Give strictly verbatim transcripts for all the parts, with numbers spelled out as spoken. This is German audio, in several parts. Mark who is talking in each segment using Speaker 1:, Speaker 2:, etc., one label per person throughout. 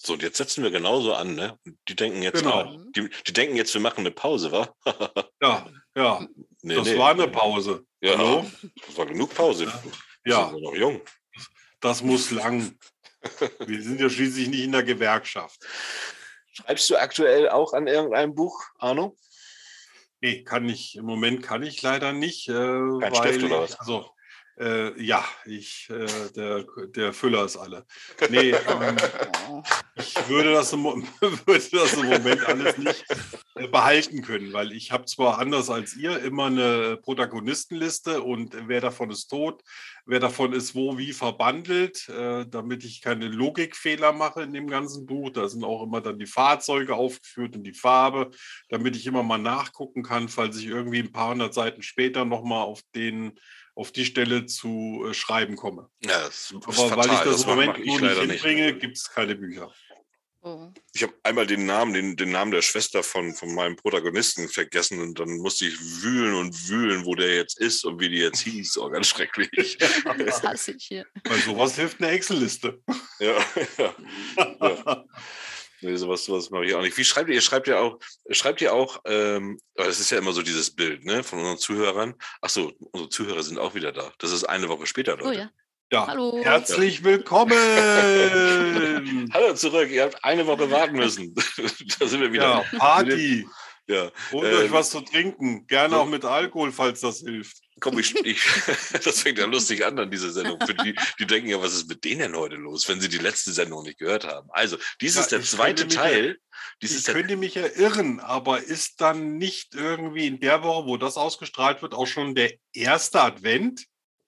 Speaker 1: So, und jetzt setzen wir genauso an, ne? Die denken jetzt,
Speaker 2: Genau.
Speaker 1: ah, die, die denken jetzt, wir machen eine Pause, wa?
Speaker 2: Ja, ja.
Speaker 1: Nee,
Speaker 2: Das
Speaker 1: nee.
Speaker 2: war eine Pause.
Speaker 1: Ja,
Speaker 2: Hallo?
Speaker 1: das war genug Pause. Wir
Speaker 2: Ja,
Speaker 1: sind ja noch jung.
Speaker 2: das muss lang. Wir sind ja schließlich nicht in der Gewerkschaft.
Speaker 1: Schreibst du aktuell auch an irgendeinem Buch, Arno?
Speaker 2: Nee, kann ich, im Moment kann ich leider nicht. Äh,
Speaker 1: Kein
Speaker 2: weil
Speaker 1: Stift oder
Speaker 2: ich,
Speaker 1: was?
Speaker 2: Also, äh, ja, ich, äh, der, der Füller ist alle. Nee, ähm,
Speaker 3: Oh.
Speaker 2: ich würde das, im, Mo- würde das im Moment alles nicht äh, behalten können, weil ich habe zwar anders als ihr immer eine Protagonistenliste und wer davon ist tot, wer davon ist wo wie verbandelt, äh, damit ich keine Logikfehler mache in dem ganzen Buch. Da sind auch immer dann die Fahrzeuge aufgeführt und die Farbe, damit ich immer mal nachgucken kann, falls ich irgendwie ein paar hundert Seiten später nochmal auf den auf die Stelle zu äh, schreiben komme.
Speaker 1: Ja, das ist
Speaker 2: Aber
Speaker 1: fatal.
Speaker 2: weil ich das,
Speaker 1: das
Speaker 2: im
Speaker 1: mache
Speaker 2: Moment
Speaker 1: mach ich
Speaker 2: nur nicht
Speaker 1: leider nicht.
Speaker 2: hinbringe, gibt es keine Bücher.
Speaker 3: Oh.
Speaker 1: Ich habe einmal den Namen, den, den Namen der Schwester von, von meinem Protagonisten vergessen und dann musste ich wühlen und wühlen, wo der jetzt ist und wie die jetzt hieß. Oh, ganz schrecklich.
Speaker 3: Das hasse ich hier.
Speaker 2: Bei sowas hilft eine Excel-Liste.
Speaker 1: Ja, ja. Ja. Nee, sowas, sowas mache ich auch nicht. Wie schreibt ihr? Ihr schreibt ja auch, schreibt ihr auch, ähm, das ist ja immer so dieses Bild, ne, von unseren Zuhörern. Achso, unsere Zuhörer sind auch wieder da. Das ist eine Woche später, Leute.
Speaker 3: Oh ja.
Speaker 2: Ja,
Speaker 3: Hallo.
Speaker 2: herzlich willkommen.
Speaker 1: Hallo zurück, ihr habt eine Woche warten müssen. Da sind wir wieder.
Speaker 2: Ja, Party.
Speaker 1: Ja.
Speaker 2: Holt
Speaker 1: ähm,
Speaker 2: euch was zu trinken. Gerne
Speaker 1: so.
Speaker 2: auch mit Alkohol, falls das hilft.
Speaker 1: Komm, ich, ich, das fängt ja lustig an an dieser Sendung. Für die, die denken ja, was ist mit denen denn heute los, wenn sie die letzte Sendung nicht gehört haben. Also, dies
Speaker 2: Ja,
Speaker 1: ist der
Speaker 2: ich
Speaker 1: zweite
Speaker 2: könnte mich
Speaker 1: Teil. Dies
Speaker 2: Ich
Speaker 1: ist der,
Speaker 2: könnte mich ja irren, aber ist dann nicht irgendwie in der Woche, wo das ausgestrahlt wird, auch schon der erste Advent?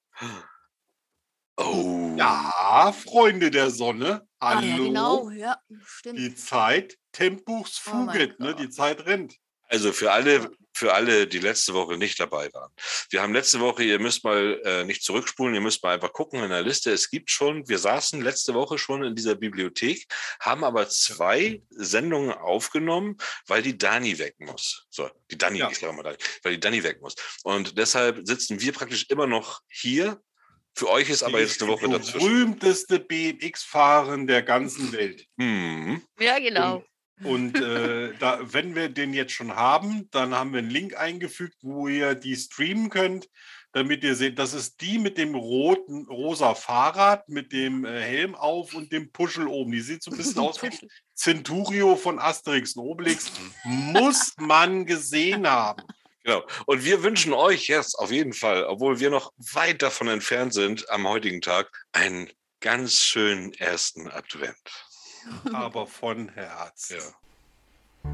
Speaker 1: oh.
Speaker 2: Ja, Freunde der Sonne. Hallo.
Speaker 3: Ah, ja, genau. Ja, stimmt.
Speaker 2: Die Zeit, Tempus
Speaker 3: Oh mein
Speaker 2: fugit, ne?
Speaker 3: Gott.
Speaker 2: Die Zeit rennt.
Speaker 1: Also für alle, für alle, die letzte Woche nicht dabei waren. Wir haben letzte Woche, ihr müsst mal äh, nicht zurückspulen, ihr müsst mal einfach gucken in der Liste. Es gibt schon, wir saßen letzte Woche schon in dieser Bibliothek, haben aber zwei Sendungen aufgenommen, weil die Dani weg muss. So, die Dani,
Speaker 2: Ja.
Speaker 1: ich sage mal Dani, weil die Dani weg muss. Und deshalb sitzen wir praktisch immer noch hier. Für euch ist aber
Speaker 2: Die
Speaker 1: jetzt eine Woche
Speaker 2: die
Speaker 1: dazwischen.
Speaker 2: berühmteste B M X-Fahrerin der ganzen Welt.
Speaker 1: Hm.
Speaker 3: Ja, genau.
Speaker 2: Und äh, da, wenn wir den jetzt schon haben, dann haben wir einen Link eingefügt, wo ihr die streamen könnt, damit ihr seht, das ist die mit dem roten, rosa Fahrrad, mit dem äh, Helm auf und dem Puschel oben. Die sieht so ein bisschen aus wie
Speaker 3: Puschel.
Speaker 2: Centurio von Asterix und Obelix. Muss man gesehen haben.
Speaker 1: Genau. Und wir wünschen euch jetzt auf jeden Fall, obwohl wir noch weit davon entfernt sind, am heutigen Tag einen ganz schönen ersten Advent.
Speaker 2: Aber von Herz.
Speaker 1: Ja.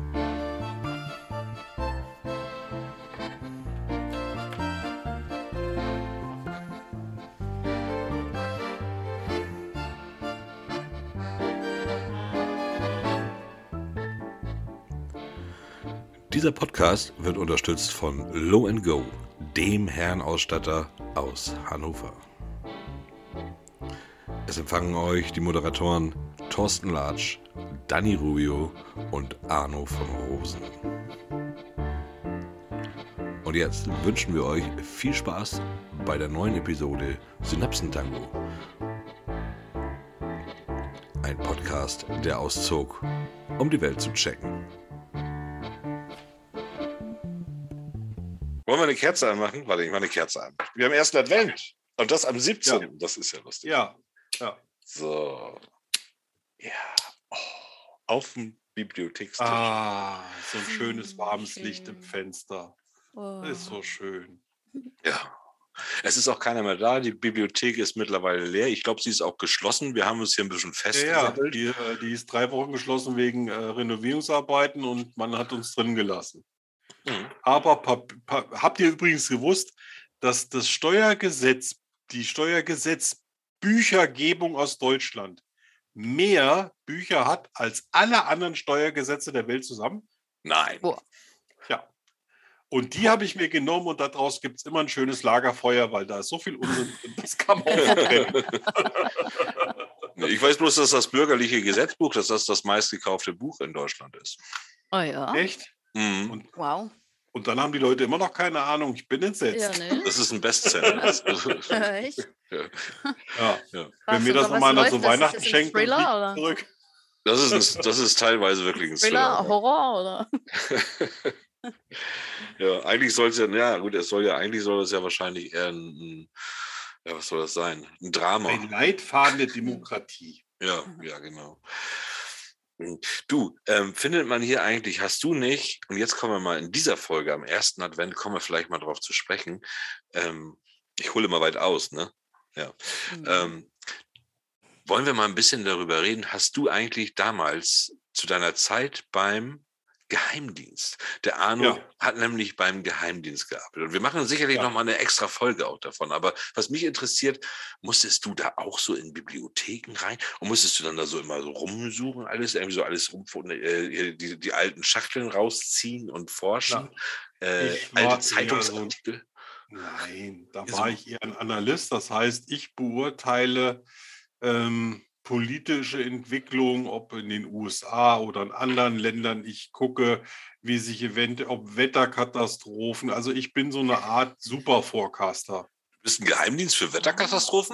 Speaker 1: Dieser Podcast wird unterstützt von Low and Go, dem Herrenausstatter aus Hannover. Es empfangen euch die Moderatoren Thorsten Latsch, Dani Rubio und Arno von Rosen. Und jetzt wünschen wir euch viel Spaß bei der neuen Episode Synapsentango. Ein Podcast, der auszog, um die Welt zu checken. Wollen wir eine Kerze anmachen? Warte, ich mache eine Kerze an. Wir haben ersten Advent. Und das am siebzehnten. Ja. Das ist ja lustig.
Speaker 2: Ja, ja.
Speaker 1: So. Ja. Oh. Auf dem Bibliothekstisch.
Speaker 2: Ah, so ein schönes warmes
Speaker 3: Schön.
Speaker 2: Licht im Fenster.
Speaker 3: Oh.
Speaker 2: Ist so schön.
Speaker 1: Ja. Es ist auch keiner mehr da. Die Bibliothek ist mittlerweile leer. Ich glaube, sie ist auch geschlossen. Wir haben uns hier ein bisschen
Speaker 2: Ja, ja,
Speaker 1: festgesammelt.
Speaker 2: die, äh, die ist drei Wochen geschlossen wegen äh, Renovierungsarbeiten und man hat uns drin gelassen.
Speaker 1: Mhm.
Speaker 2: Aber pa- pa- habt ihr übrigens gewusst, dass das Steuergesetz, die Steuergesetzbüchergebung aus Deutschland mehr Bücher hat als alle anderen Steuergesetze der Welt zusammen?
Speaker 1: Nein.
Speaker 3: Boah.
Speaker 2: Ja. Und die habe ich mir genommen und daraus gibt es immer ein schönes Lagerfeuer, weil da ist so viel Unsinn drin, das kann man auch verbrennen.
Speaker 1: Ich weiß bloß, dass das bürgerliche Gesetzbuch, dass das das meistgekaufte Buch in Deutschland ist.
Speaker 3: Oh ja.
Speaker 2: Echt?
Speaker 1: Mhm.
Speaker 2: Und,
Speaker 3: Wow.
Speaker 2: und dann haben die Leute immer noch keine Ahnung. Ich bin entsetzt.
Speaker 3: Ja, ne?
Speaker 1: Das ist ein Bestseller.
Speaker 3: Echt?
Speaker 1: Ja.
Speaker 2: Ja.
Speaker 1: Ja.
Speaker 2: Wenn mir
Speaker 3: Was,
Speaker 2: das
Speaker 3: über
Speaker 2: nochmal
Speaker 3: was
Speaker 2: zu
Speaker 3: läuft das?
Speaker 2: Weihnachten
Speaker 3: Ist das ein
Speaker 2: schenkt, dann
Speaker 3: Thriller,
Speaker 2: fliegt
Speaker 3: oder?
Speaker 2: zurück.
Speaker 1: Das ist, ein, das ist teilweise wirklich ein
Speaker 3: Thriller,
Speaker 1: Thriller.
Speaker 3: Horror oder?
Speaker 1: Ja, eigentlich soll es ja, ja gut, es soll ja, eigentlich soll es ja wahrscheinlich eher ein, ein ja, was soll das sein? Ein Drama.
Speaker 2: Ein Leitfaden der Demokratie.
Speaker 1: Ja, ja, genau. Du, ähm, findet man hier eigentlich, hast du nicht, und jetzt kommen wir mal in dieser Folge am ersten Advent, kommen wir vielleicht mal drauf zu sprechen. Ähm, ich hole mal weit aus, ne? Ja.
Speaker 3: Mhm.
Speaker 1: Ähm, wollen wir mal ein bisschen darüber reden? Hast du eigentlich damals zu deiner Zeit beim Geheimdienst? Der Arno
Speaker 2: Ja.
Speaker 1: hat nämlich beim Geheimdienst gearbeitet. Und wir machen sicherlich
Speaker 2: Ja.
Speaker 1: noch mal eine extra Folge auch davon. Aber was mich interessiert, musstest du da auch so in Bibliotheken rein? Und musstest du dann da so immer so rumsuchen, alles, irgendwie so alles rum, äh, die, die alten Schachteln rausziehen und forschen?
Speaker 2: Na,
Speaker 1: äh,
Speaker 2: ich war
Speaker 1: alte
Speaker 2: eher so-
Speaker 1: Zeitungsartikel?
Speaker 2: Nein, da
Speaker 1: Ja,
Speaker 2: war
Speaker 1: so-
Speaker 2: ich eher ein Analyst. Das heißt, ich beurteile ähm, politische Entwicklung, ob in den U S A oder in anderen Ländern. Ich gucke, wie sich Event, ob Wetterkatastrophen. Also ich bin so eine Art Super-Forecaster.
Speaker 1: Du bist ein Geheimdienst für Wetterkatastrophen?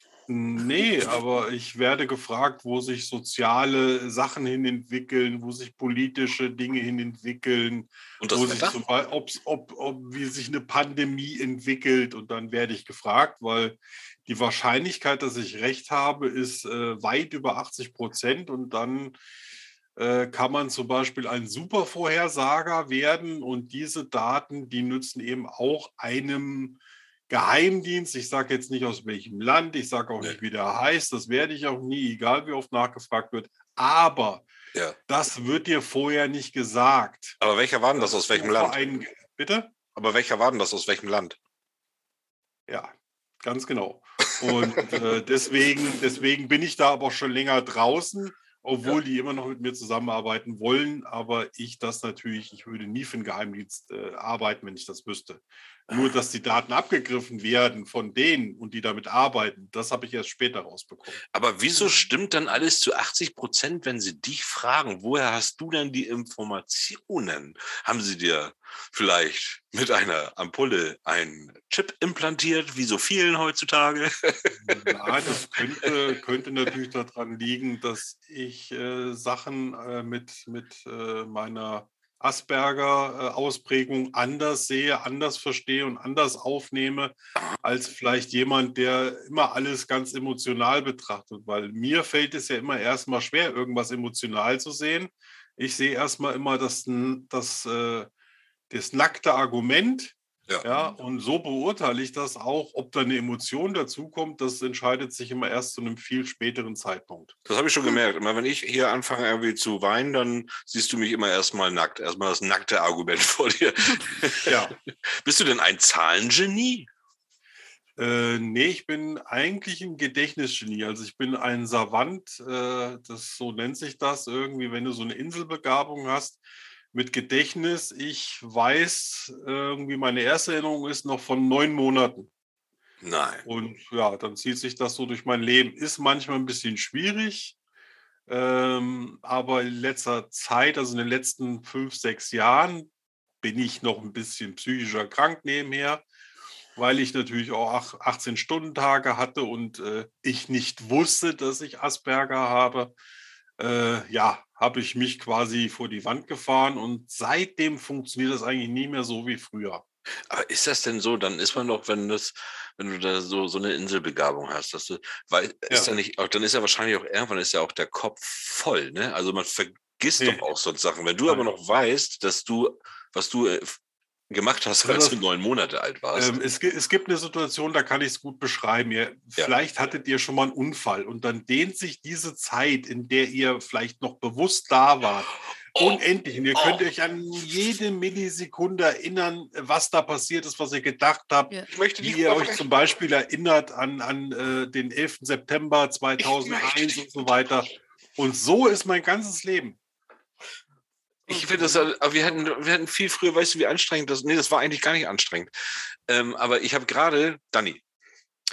Speaker 2: Nee, aber ich werde gefragt, wo sich soziale Sachen hin entwickeln, wo sich politische Dinge hin entwickeln,
Speaker 1: Und das
Speaker 2: wo sich
Speaker 1: Wetter?
Speaker 2: zum Beispiel, ob's, ob, ob, wie sich eine Pandemie entwickelt. Und dann werde ich gefragt, weil die Wahrscheinlichkeit, dass ich recht habe, ist äh, weit über achtzig Prozent. Und dann äh, kann man zum Beispiel ein Supervorhersager werden. Und diese Daten, die nützen eben auch einem Geheimdienst. Ich sage jetzt nicht aus welchem Land, ich sage auch
Speaker 1: Nee.
Speaker 2: nicht, wie der heißt. Das werde ich auch nie, egal wie oft nachgefragt wird. Aber
Speaker 1: Ja.
Speaker 2: das wird dir vorher nicht gesagt.
Speaker 1: Aber welcher war denn das,
Speaker 2: Dass
Speaker 1: aus welchem
Speaker 2: du vor
Speaker 1: Land?
Speaker 2: ein- Bitte?
Speaker 1: Aber welcher war denn das, aus welchem Land?
Speaker 2: Ja, ganz genau. Und äh, deswegen, deswegen bin ich da aber schon länger draußen, obwohl die immer noch mit mir zusammenarbeiten wollen. Aber ich das natürlich, ich würde nie für einen Geheimdienst äh, arbeiten, wenn ich das wüsste. Nur, dass die Daten abgegriffen werden von denen und die damit arbeiten, das habe ich erst später rausbekommen.
Speaker 1: Aber wieso stimmt dann alles zu achtzig Prozent, wenn sie dich fragen? Woher hast du denn die Informationen? Haben sie dir vielleicht mit einer Ampulle einen Chip implantiert, wie so vielen heutzutage?
Speaker 2: Ja, das könnte, könnte natürlich daran liegen, dass ich äh, Sachen äh, mit, mit äh, meiner Asperger-Ausprägung anders sehe, anders verstehe und anders aufnehme, als vielleicht jemand, der immer alles ganz emotional betrachtet. Weil mir fällt es ja immer erstmal schwer, irgendwas emotional zu sehen. Ich sehe erstmal immer das, das, äh, das nackte Argument.
Speaker 1: Ja.
Speaker 2: Ja, und so beurteile ich das auch, ob da eine Emotion dazukommt, das entscheidet sich immer erst zu einem viel späteren Zeitpunkt.
Speaker 1: Das habe ich schon gemerkt. Immer wenn ich hier anfange irgendwie zu weinen, dann siehst du mich immer erstmal nackt. Erstmal das nackte Argument vor dir.
Speaker 2: Ja.
Speaker 1: Bist du denn ein Zahlengenie?
Speaker 2: Äh, nee, ich bin eigentlich ein Gedächtnisgenie. Also ich bin ein Savant, äh, das, so nennt sich das irgendwie, wenn du so eine Inselbegabung hast mit Gedächtnis. Ich weiß, irgendwie meine erste Erinnerung ist noch von neun Monaten.
Speaker 1: Nein.
Speaker 2: Und ja, dann zieht sich das so durch mein Leben. Ist manchmal ein bisschen schwierig, ähm, aber in letzter Zeit, also in den letzten fünf, sechs Jahren, bin ich noch ein bisschen psychischer krank nebenher, weil ich natürlich auch achtzehn-Stunden-Tage hatte und äh, ich nicht wusste, dass ich Asperger habe. Äh, ja, habe ich mich quasi vor die Wand gefahren und seitdem funktioniert das eigentlich nie mehr so wie früher.
Speaker 1: Aber ist das denn so? Dann ist man doch, wenn das, wenn du da so, so eine Inselbegabung hast, dass du, weil ist
Speaker 2: Ja.
Speaker 1: da nicht, auch, dann ist ja wahrscheinlich auch irgendwann ist ja auch der Kopf voll, ne? Also man vergisst
Speaker 2: Nee.
Speaker 1: doch auch so Sachen. Wenn du
Speaker 2: Nein.
Speaker 1: aber noch weißt, dass du, was du äh, gemacht hast,
Speaker 2: Also
Speaker 1: als du
Speaker 2: das-
Speaker 1: neun Monate alt warst.
Speaker 2: Ähm, es, gi- es gibt eine Situation, da kann ich es gut beschreiben. Ihr,
Speaker 1: Ja.
Speaker 2: Vielleicht hattet ihr schon mal einen Unfall und dann dehnt sich diese Zeit, in der ihr vielleicht noch bewusst da wart,
Speaker 1: Oh,
Speaker 2: unendlich. Und ihr
Speaker 1: oh.
Speaker 2: könnt euch an jede Millisekunde erinnern, was da passiert ist, was ihr gedacht habt.
Speaker 3: Ja.
Speaker 1: ich möchte
Speaker 2: Wie
Speaker 1: dich
Speaker 2: ihr euch
Speaker 1: unterbrechen.
Speaker 2: zum Beispiel erinnert an, an äh, den elften September zweitausendeins und so weiter. Und so ist mein ganzes Leben.
Speaker 1: Ich finde das, aber wir hatten, wir hatten viel früher, weißt du, wie anstrengend das, nee, das war eigentlich gar nicht anstrengend. Ähm, aber ich habe gerade, Dani,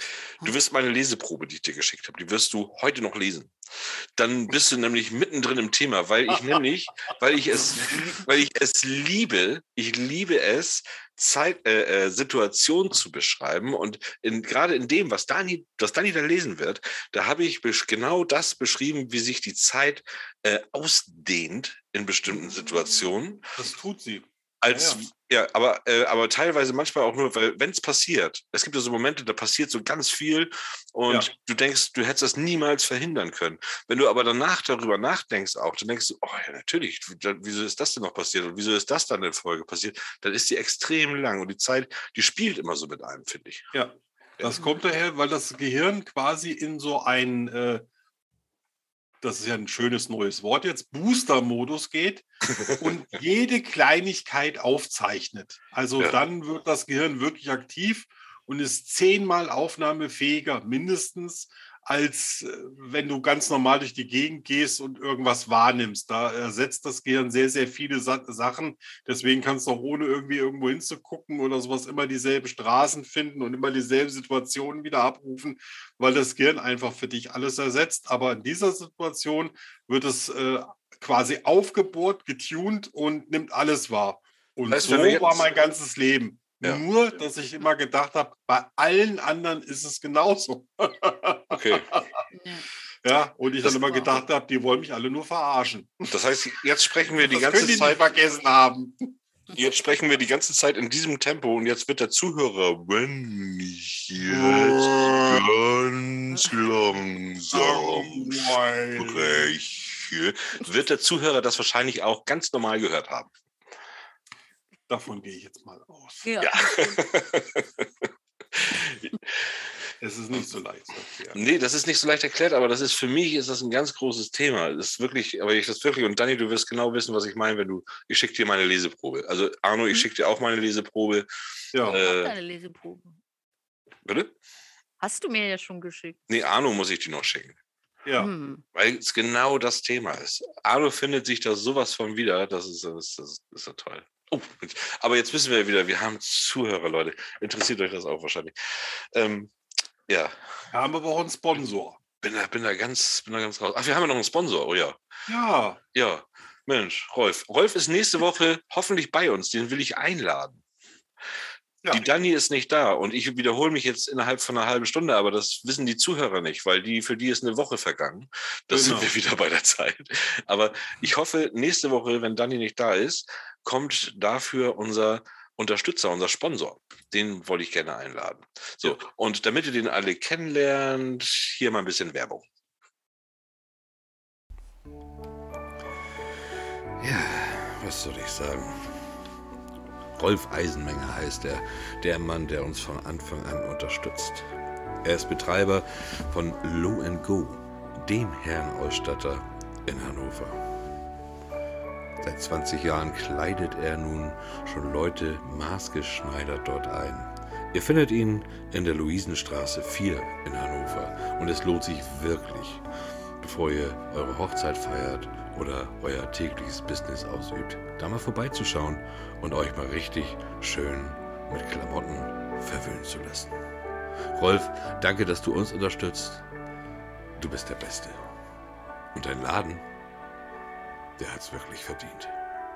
Speaker 1: Du wirst meine Leseprobe, die ich dir geschickt habe, die wirst du heute noch lesen. Dann bist du nämlich mittendrin im Thema, weil ich nämlich, weil ich es, weil ich es liebe, ich liebe es, Zeit, äh, äh, Situationen zu beschreiben. Und in, gerade in dem, was Dani, was Dani da lesen wird, da habe ich besch- genau das beschrieben, wie sich die Zeit äh, ausdehnt in bestimmten Situationen.
Speaker 2: Das tut sie.
Speaker 1: Als,
Speaker 2: Ja,
Speaker 1: ja, aber, äh, aber teilweise manchmal auch nur, weil wenn es passiert, es gibt ja so Momente, da passiert so ganz viel und
Speaker 2: Ja.
Speaker 1: du denkst, du hättest das niemals verhindern können. Wenn du aber danach darüber nachdenkst auch, dann denkst du, oh ja, natürlich, wieso ist das denn noch passiert und wieso ist das dann in Folge passiert? Dann ist die extrem lang und die Zeit, die spielt immer so mit einem, finde ich.
Speaker 2: Ja, das kommt daher, weil das Gehirn quasi in so ein, äh, das ist ja ein schönes neues Wort jetzt, Booster-Modus geht und jede Kleinigkeit aufzeichnet. Also
Speaker 1: Ja.
Speaker 2: dann wird das Gehirn wirklich aktiv und ist zehnmal aufnahmefähiger mindestens, als äh, wenn du ganz normal durch die Gegend gehst und irgendwas wahrnimmst. Da ersetzt das Gehirn sehr, sehr viele Sa Sachen. Deswegen kannst du auch ohne irgendwie irgendwo hinzugucken oder sowas immer dieselben Straßen finden und immer dieselben Situationen wieder abrufen, weil das Gehirn einfach für dich alles ersetzt. Aber in dieser Situation wird es äh, quasi aufgebohrt, getuned und nimmt alles wahr. Und
Speaker 1: Das heißt,
Speaker 2: so
Speaker 1: wenn wir jetzt-
Speaker 2: war mein ganzes Leben.
Speaker 1: Ja.
Speaker 2: Nur, dass ich immer gedacht habe, bei allen anderen ist es genauso.
Speaker 1: Okay.
Speaker 3: Ja.
Speaker 2: Ja, und ich
Speaker 1: Das-
Speaker 2: dann immer gedacht habe, die wollen mich alle nur verarschen.
Speaker 1: Das heißt, jetzt sprechen wir die
Speaker 2: Das
Speaker 1: ganze
Speaker 2: können die
Speaker 1: Zeit.
Speaker 2: nicht vergessen haben.
Speaker 1: Jetzt sprechen wir die ganze Zeit in diesem Tempo und jetzt wird der Zuhörer, wenn ich jetzt ganz langsam spreche, wird der Zuhörer das wahrscheinlich auch ganz normal gehört haben.
Speaker 2: Davon gehe ich jetzt mal aus.
Speaker 3: Ja.
Speaker 1: Ja.
Speaker 2: Es ist nicht so leicht zu erklären.
Speaker 1: Nee, das ist nicht so leicht erklärt, aber das ist für mich ist das ein ganz großes Thema. Das ist wirklich, aber ich das wirklich, und Dani, du wirst genau wissen, was ich meine, wenn du, ich schicke dir meine Leseprobe. Also Arno, ich
Speaker 3: Mhm.
Speaker 1: schicke dir auch meine Leseprobe.
Speaker 2: Ja,
Speaker 1: Äh,
Speaker 3: Deine Leseprobe.
Speaker 1: bitte?
Speaker 3: Hast du mir ja schon geschickt.
Speaker 1: Nee, Arno muss ich die noch schicken.
Speaker 2: ja.
Speaker 3: Hm.
Speaker 1: Weil es genau das Thema ist. Arno findet sich da sowas von wieder. Das ist, das, das, das ist ja toll. Oh, aber jetzt wissen wir wieder, wir haben Zuhörer, Leute. Interessiert euch das auch wahrscheinlich. Ähm, ja,
Speaker 2: Wir haben aber auch einen Sponsor.
Speaker 1: bin da, bin da ganz, bin da ganz raus. Ach, wir haben ja noch einen Sponsor. Oh ja.
Speaker 2: Ja,
Speaker 1: Ja, Mensch, Rolf. Rolf ist nächste Woche hoffentlich bei uns. Den will ich einladen.
Speaker 2: Ja.
Speaker 1: Die Dani ist nicht da und ich wiederhole mich jetzt innerhalb von einer halben Stunde, aber das wissen die Zuhörer nicht, weil die für die ist eine Woche vergangen. Da
Speaker 2: Genau.
Speaker 1: sind wir wieder bei der Zeit. Aber ich hoffe, nächste Woche, wenn Dani nicht da ist, kommt dafür unser Unterstützer, unser Sponsor. Den wollte ich gerne einladen. So,
Speaker 2: Ja.
Speaker 1: und damit ihr den alle kennenlernt, hier mal ein bisschen Werbung. Ja, was soll ich sagen? Rolf Eisenmenger heißt er, der Mann, der uns von Anfang an unterstützt. Er ist Betreiber von Low and Go, dem Herrenausstatter in Hannover. Seit zwanzig Jahren kleidet er nun schon Leute maßgeschneidert dort ein. Ihr findet ihn in der Luisenstraße vier in Hannover und es lohnt sich wirklich, bevor ihr eure Hochzeit feiert oder euer tägliches Business ausübt, da mal vorbeizuschauen und euch mal richtig schön mit Klamotten verwöhnen zu lassen. Rolf, danke, dass du uns unterstützt. Du bist der Beste. Und dein Laden, der hat's wirklich verdient.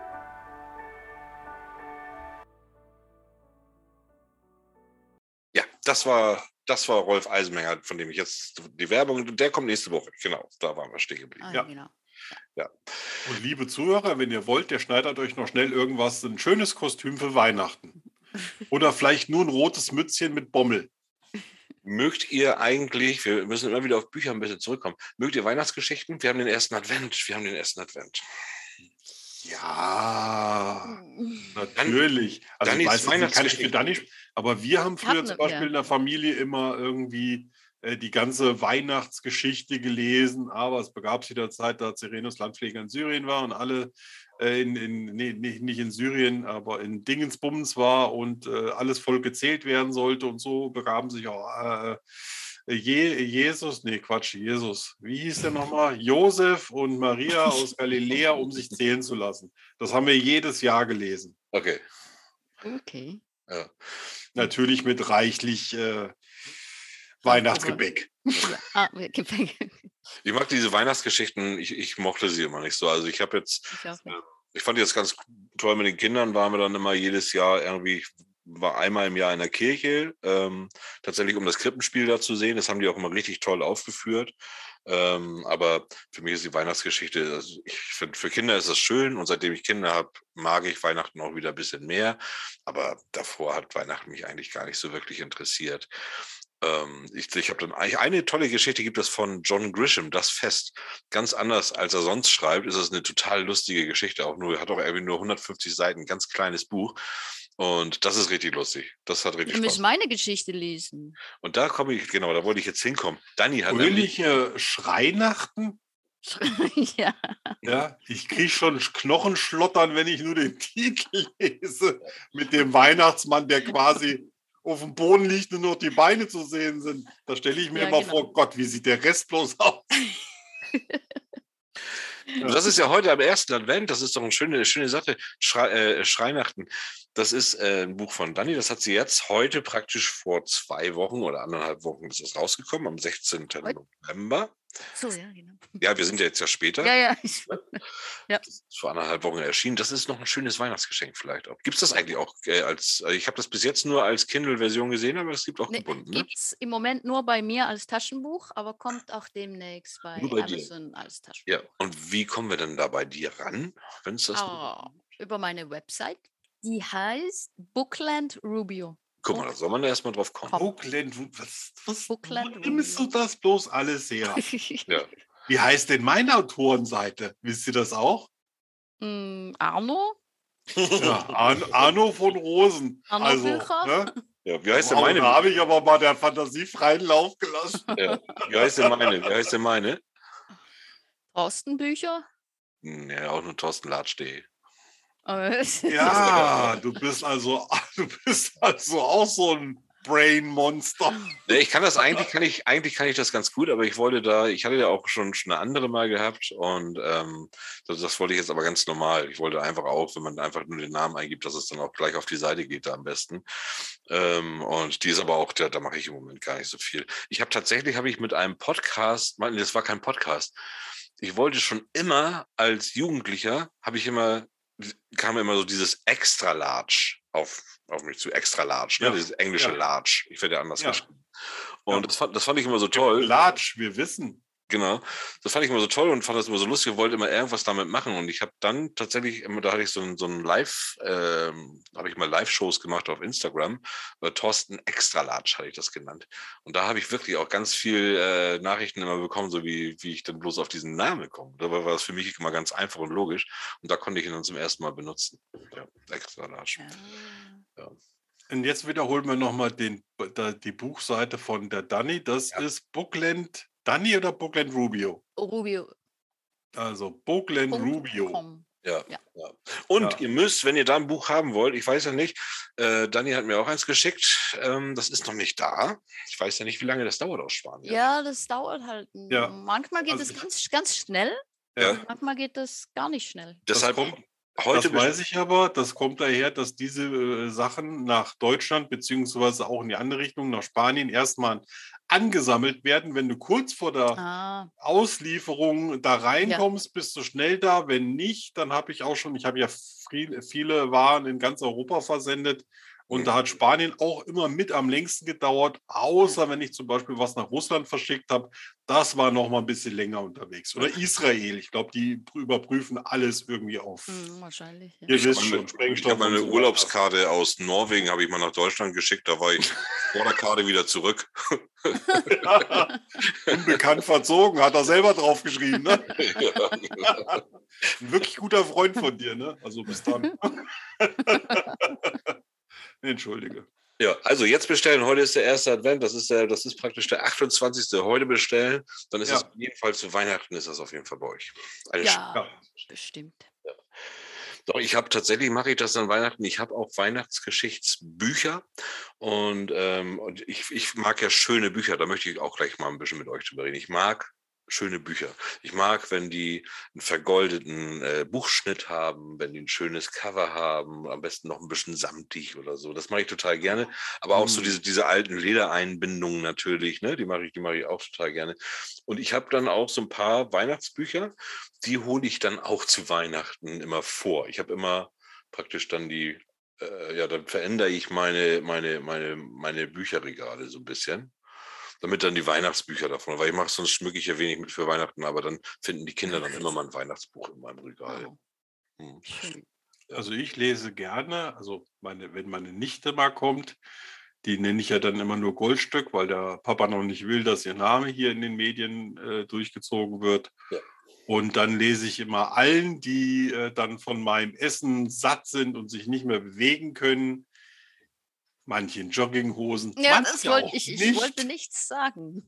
Speaker 1: Ja, das war, das war Rolf Eisenmenger, von dem ich jetzt die Werbung, der kommt nächste Woche. Genau, da waren wir stehen geblieben.
Speaker 3: Ah,
Speaker 2: Ja.
Speaker 3: genau.
Speaker 2: Und liebe Zuhörer, wenn ihr wollt, der schneidet euch noch schnell irgendwas, ein schönes Kostüm für Weihnachten. Oder vielleicht nur ein rotes Mützchen mit Bommel.
Speaker 1: Mögt ihr eigentlich, wir müssen immer wieder auf Bücher ein bisschen zurückkommen, mögt ihr Weihnachtsgeschichten? Wir haben den ersten Advent, wir haben den ersten Advent.
Speaker 2: Ja, natürlich. Also
Speaker 1: Dannys
Speaker 2: ich weiß jetzt nicht, kann ich für
Speaker 1: Weihnachtsgeschichte.
Speaker 2: Danny, aber wir haben früher
Speaker 3: Hatten
Speaker 2: zum
Speaker 3: wir,
Speaker 2: Beispiel
Speaker 3: ja.
Speaker 2: in der Familie immer irgendwie äh, die ganze Weihnachtsgeschichte gelesen, aber es begab sich der Zeit, da Cyrenus Landpfleger in Syrien war und alle äh, in, in nee, nicht, nicht in Syrien, aber in Dingensbums war und äh, alles voll gezählt werden sollte und so begaben sich auch äh, Je, Jesus, nee, Quatsch, Jesus. Wie hieß der nochmal? Josef und Maria aus Galiläa, um sich zählen zu lassen. Das haben wir jedes Jahr gelesen.
Speaker 1: Okay.
Speaker 3: Okay.
Speaker 1: Ja.
Speaker 2: Natürlich mit reichlich äh, Weihnachtsgebäck.
Speaker 3: Ja. Ah, Gepäck.
Speaker 1: Ich mag diese Weihnachtsgeschichten, ich, ich mochte sie immer nicht so. Also ich habe jetzt,
Speaker 3: Ich auch nicht.
Speaker 1: ich fand jetzt ganz toll mit den Kindern, waren wir dann immer jedes Jahr irgendwie, ich war einmal im Jahr in der Kirche, ähm, tatsächlich um das Krippenspiel da zu sehen. Das haben die auch immer richtig toll aufgeführt. Ähm, aber für mich ist die Weihnachtsgeschichte, also ich finde, für Kinder ist das schön und seitdem ich Kinder habe, mag ich Weihnachten auch wieder ein bisschen mehr. Aber davor hat Weihnachten mich eigentlich gar nicht so wirklich interessiert. Ähm, ich ich habe dann eigentlich eine tolle Geschichte, gibt es von John Grisham, Das Fest. Ganz anders, als er sonst schreibt, ist es eine total lustige Geschichte. Auch nur, hat auch irgendwie nur hundertfünfzig Seiten, ganz kleines Buch. Und das ist richtig lustig. Das hat richtig
Speaker 3: Wir müssen
Speaker 1: Spaß.
Speaker 3: meine Geschichte lesen.
Speaker 1: Und da komme ich, genau, da wollte ich jetzt hinkommen. Danny hat nämlich,
Speaker 2: Fröhliche Schreinachten.
Speaker 3: Ja.
Speaker 2: Ja, ich kriege schon Knochenschlottern, wenn ich nur den Titel lese. Mit dem Weihnachtsmann, der quasi auf dem Boden liegt und nur die Beine zu sehen sind. Da stelle ich mir
Speaker 3: Ja,
Speaker 2: immer
Speaker 3: genau.
Speaker 2: vor, Gott, wie sieht der Rest bloß aus?
Speaker 1: das ist ja heute am ersten Advent, das ist doch eine schöne, schöne Sache, Schrei, äh, Schreinachten. Das ist äh, ein Buch von Dani, das hat sie jetzt heute praktisch vor zwei Wochen oder anderthalb Wochen ist es rausgekommen, am sechzehnten November.
Speaker 3: So, ja, genau.
Speaker 1: Ja, wir sind ja jetzt ja später.
Speaker 3: Ja, ja. Ich,
Speaker 1: Das ist vor anderthalb Wochen erschienen. Das ist noch ein schönes Weihnachtsgeschenk vielleicht auch. Gibt es das eigentlich auch äh, als, äh, ich habe das bis jetzt nur als Kindle-Version gesehen, aber es gibt auch
Speaker 3: ne,
Speaker 1: gebunden, ne?
Speaker 3: gibt es im Moment nur bei mir als Taschenbuch, aber kommt auch demnächst bei,
Speaker 1: Nur bei dir.
Speaker 3: Amazon als Taschenbuch.
Speaker 1: Ja, und wie kommen wir denn da bei dir ran, wenn es das
Speaker 3: Ah, über meine Website. Die heißt Bookland Rubio.
Speaker 1: Guck mal, da soll man da erstmal drauf kommen.
Speaker 2: Bookland, was, was
Speaker 3: Bookland
Speaker 2: wo nimmst du
Speaker 3: Rubio.
Speaker 2: das bloß alles her?
Speaker 1: Ja.
Speaker 2: Wie heißt denn meine Autorenseite? Wisst ihr das auch?
Speaker 3: Mm, Arno?
Speaker 2: Ja, Ar- Arno von Rosen.
Speaker 3: Arno
Speaker 2: also,
Speaker 3: Bücher?
Speaker 2: ne?
Speaker 1: Ja, wie heißt denn
Speaker 2: Aber
Speaker 1: meine?
Speaker 2: Da habe ich aber mal der Fantasie freien Lauf gelassen.
Speaker 1: Ja. Wie heißt denn meine? Wie heißt denn meine?
Speaker 3: Thorsten Bücher?
Speaker 1: Ja, auch nur Thorsten Latsch punkt de.
Speaker 3: Äh,
Speaker 2: Ja, du bist also, du bist also auch so ein Brain-Monster.
Speaker 1: Nee, ich kann das eigentlich, kann ich, eigentlich kann ich das ganz gut, aber ich wollte da, ich hatte ja auch schon, schon eine andere mal gehabt und ähm, das, das wollte ich jetzt aber ganz normal. Ich wollte einfach auch, wenn man einfach nur den Namen eingibt, dass es dann auch gleich auf die Seite geht, da am besten. Ähm, und die ist aber auch, da, da mache ich im Moment gar nicht so viel. Ich habe tatsächlich, habe ich mit einem Podcast, nein, das war kein Podcast. Ich wollte schon immer als Jugendlicher, habe ich immer, kam immer so dieses Extra Large auf, auf mich zu, Extra Large, ne?
Speaker 2: Ja,
Speaker 1: Dieses englische
Speaker 2: ja.
Speaker 1: Large. Ich werde ja anders
Speaker 2: Ja.
Speaker 1: geschrieben. Und
Speaker 2: Ja.
Speaker 1: das, fand, das fand ich immer so toll.
Speaker 2: Latsch, wir wissen.
Speaker 1: Genau. Das fand ich immer so toll und fand das immer so lustig und wollte immer irgendwas damit machen. Und ich habe dann tatsächlich immer, da hatte ich so ein, so ein Live, ähm, habe ich mal Live-Shows gemacht auf Instagram. Äh, Thorsten Extra Large hatte ich das genannt. Und da habe ich wirklich auch ganz viel äh, Nachrichten immer bekommen, so wie, wie ich dann bloß auf diesen Namen komme. Dabei war das für mich immer ganz einfach und logisch. Und da konnte ich ihn dann zum ersten Mal benutzen. Ja, Extra Large.
Speaker 3: Ah.
Speaker 1: Ja.
Speaker 2: Und jetzt wiederholen wir nochmal die Buchseite von der Dani. Das
Speaker 1: Ja.
Speaker 2: ist Bookland Dani oder Bookland Rubio?
Speaker 3: Rubio.
Speaker 2: Also Bookland
Speaker 3: Punkt
Speaker 2: Rubio.
Speaker 3: com.
Speaker 1: Ja,
Speaker 3: Ja.
Speaker 1: ja. Und
Speaker 2: Ja.
Speaker 1: ihr müsst, wenn ihr da ein Buch haben wollt, ich weiß ja nicht, äh, Dani hat mir auch eins geschickt, ähm, das ist noch nicht da. Ich weiß ja nicht, wie lange das dauert aus Spanien.
Speaker 3: Ja, das dauert halt.
Speaker 2: Ja.
Speaker 3: Manchmal geht
Speaker 2: Also
Speaker 3: es
Speaker 2: ich-
Speaker 3: ganz, ganz schnell.
Speaker 1: Ja.
Speaker 3: Und manchmal geht es gar nicht schnell.
Speaker 1: Deshalb
Speaker 2: das kommt,
Speaker 1: heute
Speaker 2: das weiß ich aber, das kommt daher, dass diese äh, Sachen nach Deutschland beziehungsweise auch in die andere Richtung, nach Spanien, erstmal angesammelt werden. Wenn du kurz vor der
Speaker 3: Ah,
Speaker 2: Auslieferung da reinkommst, bist du schnell da. Wenn nicht, dann habe ich auch schon, ich habe ja viel, viele Waren in ganz Europa versendet. Und
Speaker 1: Mhm.
Speaker 2: da hat Spanien auch immer mit am längsten gedauert, außer wenn ich zum Beispiel was nach Russland verschickt habe. Das war noch mal ein bisschen länger unterwegs. Oder Israel. Ich glaube, die prü- überprüfen alles irgendwie auf.
Speaker 3: hm, wahrscheinlich. Ja.
Speaker 2: Ihr
Speaker 1: Ich
Speaker 2: wisst
Speaker 1: habe
Speaker 2: schon,
Speaker 1: mal, ich
Speaker 2: Sprengstoff
Speaker 1: hab mal
Speaker 2: und
Speaker 1: eine
Speaker 2: so weiter.
Speaker 1: Urlaubskarte aus Norwegen, habe ich mal nach Deutschland geschickt, da war ich vor der Karte wieder zurück.
Speaker 2: Unbekannt verzogen, hat er selber draufgeschrieben. Ne?
Speaker 1: Ja.
Speaker 2: Ein wirklich guter Freund von dir, ne? Also bis dann. Entschuldige.
Speaker 1: Ja, also jetzt bestellen. Heute ist der erste Advent. Das ist, der, das ist praktisch der achtundzwanzigste Heute bestellen. Dann ist
Speaker 2: Ja.
Speaker 1: es jedenfalls zu Weihnachten, ist das auf jeden Fall bei euch. Eine
Speaker 3: Ja,
Speaker 2: Ja.
Speaker 3: bestimmt.
Speaker 1: Doch, ich habe tatsächlich, mache ich das an Weihnachten. Ich habe auch Weihnachtsgeschichtsbücher und, ähm, und ich, ich mag ja schöne Bücher. Da möchte ich auch gleich mal ein bisschen mit euch drüber reden. Ich mag schöne Bücher. Ich mag, wenn die einen vergoldeten äh, Buchschnitt haben, wenn die ein schönes Cover haben, am besten noch ein bisschen samtig oder so. Das mache ich total gerne. Aber auch so
Speaker 2: Mm.
Speaker 1: diese, diese alten Ledereinbindungen natürlich, ne? Die mache ich, die mache ich auch total gerne. Und ich habe dann auch so ein paar Weihnachtsbücher, die hole ich dann auch zu Weihnachten immer vor. Ich habe immer praktisch dann die, äh, ja, dann verändere ich meine, meine, meine, meine Bücherregale so ein bisschen. Damit dann die Weihnachtsbücher davon, weil ich mache sonst schmücke ich ja wenig mit für Weihnachten, aber dann finden die Kinder dann immer mal ein Weihnachtsbuch in meinem Regal.
Speaker 3: Oh,
Speaker 1: Hm.
Speaker 3: schön.
Speaker 2: Also ich lese gerne, also meine, wenn meine Nichte mal kommt, die nenne ich ja dann immer nur Goldstück, weil der Papa noch nicht will, dass ihr Name hier in den Medien äh, durchgezogen wird.
Speaker 1: Ja.
Speaker 2: Und dann lese ich immer allen, die äh, dann von meinem Essen satt sind und sich nicht mehr bewegen können, manche in Jogginghosen,
Speaker 3: Ja, das
Speaker 2: manche
Speaker 3: wollte
Speaker 2: auch
Speaker 3: ich. Ich
Speaker 2: nicht.
Speaker 3: wollte nichts sagen.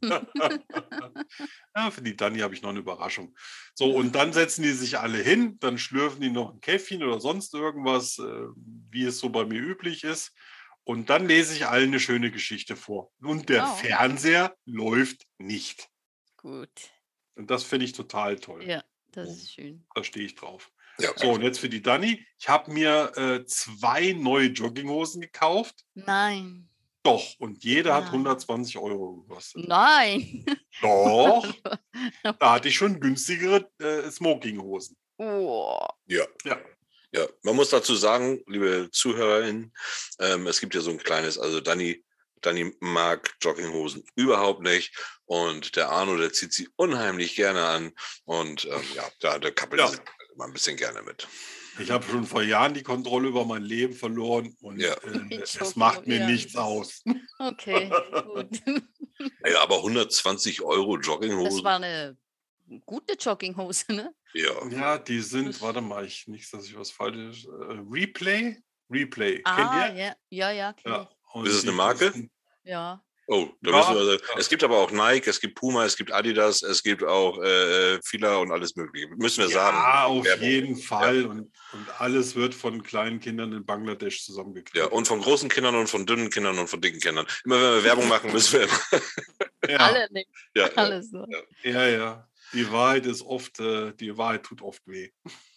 Speaker 2: Ja, für die Dani habe ich noch eine Überraschung. So, und dann setzen die sich alle hin, dann schlürfen die noch ein Käffchen oder sonst irgendwas, äh, wie es so bei mir üblich ist. Und dann lese ich allen eine schöne Geschichte vor. Und der
Speaker 3: Oh.
Speaker 2: Fernseher läuft nicht.
Speaker 3: Gut.
Speaker 2: Und das finde ich total toll.
Speaker 3: Ja, das ist schön.
Speaker 2: Da stehe ich drauf.
Speaker 1: Ja.
Speaker 2: So, und jetzt für die Dani. Ich habe mir äh, zwei neue Jogginghosen gekauft.
Speaker 3: Nein.
Speaker 2: Doch, und jede hat
Speaker 3: Nein.
Speaker 2: hundertzwanzig Euro gekostet.
Speaker 3: Nein.
Speaker 2: Doch, da hatte ich schon günstigere äh, Smokinghosen.
Speaker 3: Oh.
Speaker 1: Ja.
Speaker 2: Ja.
Speaker 1: Ja, man muss dazu sagen, liebe ZuhörerInnen, ähm, es gibt ja so ein kleines, also Dani, Dani mag Jogginghosen überhaupt nicht und der Arno, der zieht sie unheimlich gerne an und ähm, ja, da, da kappelt
Speaker 2: Ja.
Speaker 1: sie immer ein bisschen gerne mit.
Speaker 2: Ich habe schon vor Jahren die Kontrolle über mein Leben verloren und
Speaker 1: Ja.
Speaker 2: äh,
Speaker 3: Ich
Speaker 2: es
Speaker 3: hoffe,
Speaker 2: macht mir
Speaker 3: ja,
Speaker 2: nichts
Speaker 3: das-
Speaker 2: aus.
Speaker 3: Okay, gut.
Speaker 1: Ja, aber hundertzwanzig Euro
Speaker 3: Das
Speaker 1: Jogginghosen,
Speaker 3: war eine gute Jogginghose, ne?
Speaker 1: ja.
Speaker 2: Ja, die sind,
Speaker 3: Das-
Speaker 2: warte mal, ich nicht, dass ich was Falsches. Äh, Replay? Replay.
Speaker 3: Ah,
Speaker 2: Kennt ihr?
Speaker 3: ja, ja, ja, kenn
Speaker 2: Ja. Und
Speaker 1: Ist es
Speaker 2: die
Speaker 1: eine Marke?
Speaker 2: kosten-
Speaker 3: ich. Ja.
Speaker 1: Oh, da
Speaker 2: Ja,
Speaker 1: müssen wir,
Speaker 2: ja.
Speaker 1: es gibt aber auch Nike, es gibt Puma, es gibt Adidas, es gibt auch äh, Fila und alles mögliche. Müssen wir
Speaker 2: Ja,
Speaker 1: sagen.
Speaker 2: auf
Speaker 1: Werbung.
Speaker 2: jeden Fall. Und, und alles wird von kleinen Kindern in Bangladesch zusammengekriegt.
Speaker 1: Ja, und von großen Kindern und von dünnen Kindern und von dicken Kindern. Immer wenn wir Werbung machen, müssen wir immer.
Speaker 2: Ja,
Speaker 3: Alle nicht.
Speaker 1: Ja, ja.
Speaker 3: Alles so.
Speaker 2: ja, ja. Die Wahrheit ist oft, äh, die Wahrheit tut oft weh.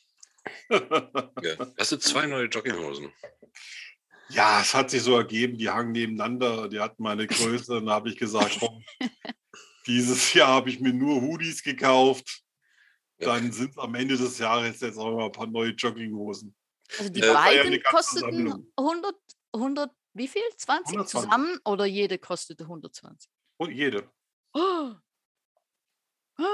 Speaker 1: Ja. Hast du zwei neue Jogginghosen?
Speaker 2: Ja, es hat sich so ergeben, die hangen nebeneinander, die hatten meine Größe. Und da habe ich gesagt, komm, dieses Jahr habe ich mir nur Hoodies gekauft. Dann sind am Ende des Jahres jetzt auch mal ein paar neue Jogginghosen.
Speaker 3: Also die
Speaker 1: Äh, war
Speaker 2: ja eine
Speaker 3: beiden
Speaker 2: ganze
Speaker 3: kosteten
Speaker 2: Sammlung.
Speaker 3: hundert, hundert, wie viel? zwanzig
Speaker 2: hundertzwanzig.
Speaker 3: zusammen oder jede kostete hundertzwanzig?
Speaker 2: Und jede.
Speaker 3: Oh. Oh.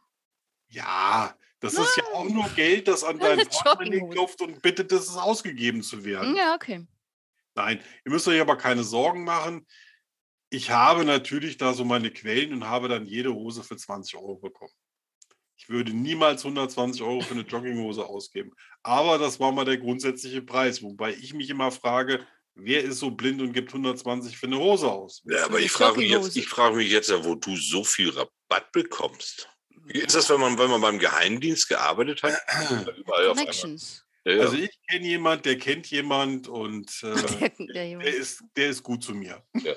Speaker 2: Ja, das ist ja auch nur Geld, das an dein Portemonnaie
Speaker 3: Jogginghose.
Speaker 2: klopft und bittet, dass es ausgegeben zu werden.
Speaker 3: Ja, okay.
Speaker 2: Nein, ihr müsst euch aber keine Sorgen machen. Ich habe natürlich da so meine Quellen und habe dann jede Hose für zwanzig Euro bekommen. Ich würde niemals hundertzwanzig Euro für eine Jogginghose ausgeben. Aber das war mal der grundsätzliche Preis, wobei ich mich immer frage, wer ist so blind und gibt hundertzwanzig für eine Hose aus?
Speaker 1: Ja, aber
Speaker 3: Eine
Speaker 1: ich frage mich jetzt,
Speaker 3: Jogginghose.
Speaker 1: ich frage mich jetzt ja, wo du so viel Rabatt bekommst. Wie ist das, wenn man, wenn man beim Geheimdienst gearbeitet hat? Überall auf einmal.
Speaker 3: Connections.
Speaker 1: Ja, ja.
Speaker 2: Also ich kenne jemand, der kennt jemand und äh,
Speaker 3: Der, der
Speaker 2: der,
Speaker 3: Junge.
Speaker 2: ist, der ist gut zu mir.
Speaker 1: Ja.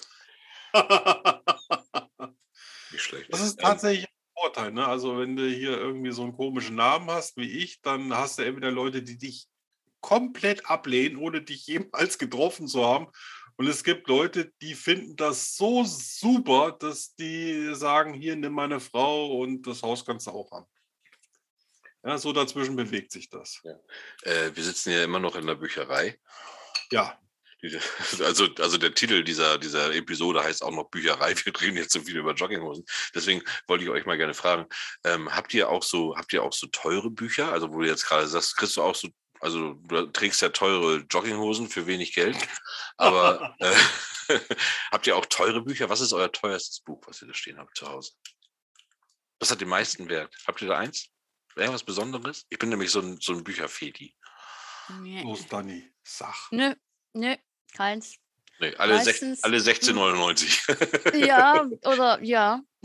Speaker 1: Nicht schlecht.
Speaker 2: Das ist
Speaker 1: Ähm,
Speaker 2: tatsächlich ein Vorteil. Ne? Also wenn du hier irgendwie so einen komischen Namen hast wie ich, dann hast du entweder Leute, die dich komplett ablehnen, ohne dich jemals getroffen zu haben. Und es gibt Leute, die finden das so super, dass die sagen, hier, nimm meine Frau und das Haus kannst du auch haben. Ja, so dazwischen bewegt sich das.
Speaker 1: äh, wir sitzen ja immer noch in der Bücherei.
Speaker 2: Ja,
Speaker 1: Die- Also, also der Titel dieser, dieser Episode heißt auch noch Bücherei. Wir reden jetzt so viel über Jogginghosen. Deswegen wollte ich euch mal gerne fragen, ähm, habt ihr auch so, habt ihr auch so teure Bücher? Also wo du jetzt gerade sagst, kriegst du auch so, also du trägst ja teure Jogginghosen für wenig Geld, aber äh, habt ihr auch teure Bücher? Was ist euer teuerstes Buch, was ihr da stehen habt zu Hause? Was hat den meisten Wert? Habt ihr da eins? Irgendwas Besonderes? Ich bin nämlich so ein, so ein Bücherfeti.
Speaker 3: Nee.
Speaker 2: los, Dani, sag.
Speaker 3: Nö, nö, keins.
Speaker 1: Nee, alle, sech,
Speaker 3: Meistens-
Speaker 1: alle sechzehn neunundneunzig.
Speaker 3: Ja, oder ja.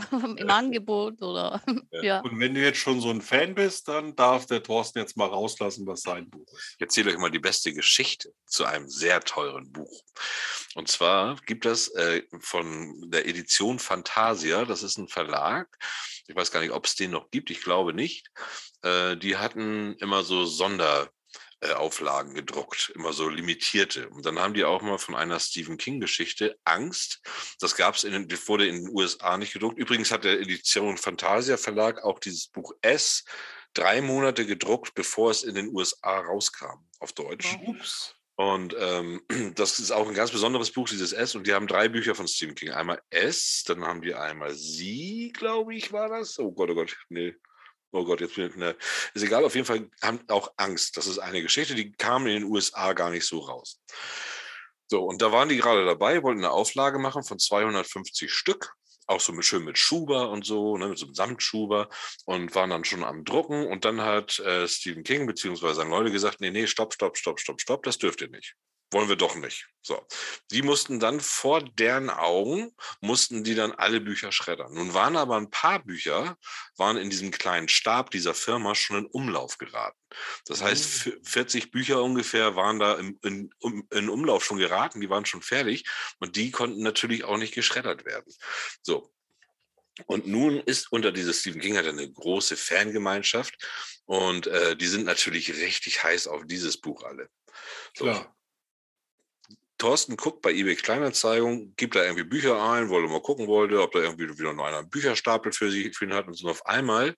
Speaker 3: im Angebot oder
Speaker 1: Ja.
Speaker 3: ja.
Speaker 2: Und wenn du jetzt schon so ein Fan bist, dann darf der Thorsten jetzt mal rauslassen, was sein Buch ist.
Speaker 1: Ich erzähle euch mal die beste Geschichte zu einem sehr teuren Buch. Und zwar gibt es äh, von der Edition Fantasia, das ist ein Verlag, ich weiß gar nicht, ob es den noch gibt, ich glaube nicht. Äh, die hatten immer so Sonderauflagen gedruckt, immer so limitierte. Und dann haben die auch mal von einer Stephen King-Geschichte Angst. Das gab es in den, wurde in den U S A nicht gedruckt. Übrigens hat der Edition Fantasia Verlag auch dieses Buch S drei Monate gedruckt, bevor es in den U S A rauskam, auf Deutsch.
Speaker 2: Ups.
Speaker 1: Und ähm, das ist auch ein ganz besonderes Buch, dieses S. Und die haben drei Bücher von Stephen King. Einmal S, dann haben die einmal Sie, glaube ich, war das. Oh Gott, oh Gott, nee. Oh Gott, jetzt bin ich, ne. Ist egal, auf jeden Fall haben auch Angst. Das ist eine Geschichte, die kam in den U S A gar nicht so raus. So, und da waren die gerade dabei, wollten eine Auflage machen von zweihundertfünfzig Stück. Auch so mit, schön mit Schuber und so, ne, mit so einem Samtschuber und waren dann schon am Drucken. Und dann hat äh, Stephen King bzw. seine Leute gesagt, nee, nee, stopp, stopp, stopp, stopp, stopp, das dürft ihr nicht. Wollen wir doch nicht. So. Die mussten dann vor deren Augen, mussten die dann alle Bücher schreddern. Nun waren aber ein paar Bücher, waren in diesem kleinen Stab dieser Firma schon in Umlauf geraten. Das heißt, vierzig Bücher ungefähr waren da in, in, in Umlauf schon geraten, die waren schon fertig und die konnten natürlich auch nicht geschreddert werden. So. Und nun ist unter dieses Stephen King hat eine große Fangemeinschaft und äh, die sind natürlich richtig heiß auf dieses Buch alle. So.
Speaker 2: Klar.
Speaker 1: Thorsten guckt bei eBay Kleinanzeigen, gibt da irgendwie Bücher ein, weil er mal gucken wollte, ob da irgendwie wieder noch einer einen Bücherstapel für, sie, für ihn hat. Und so auf einmal,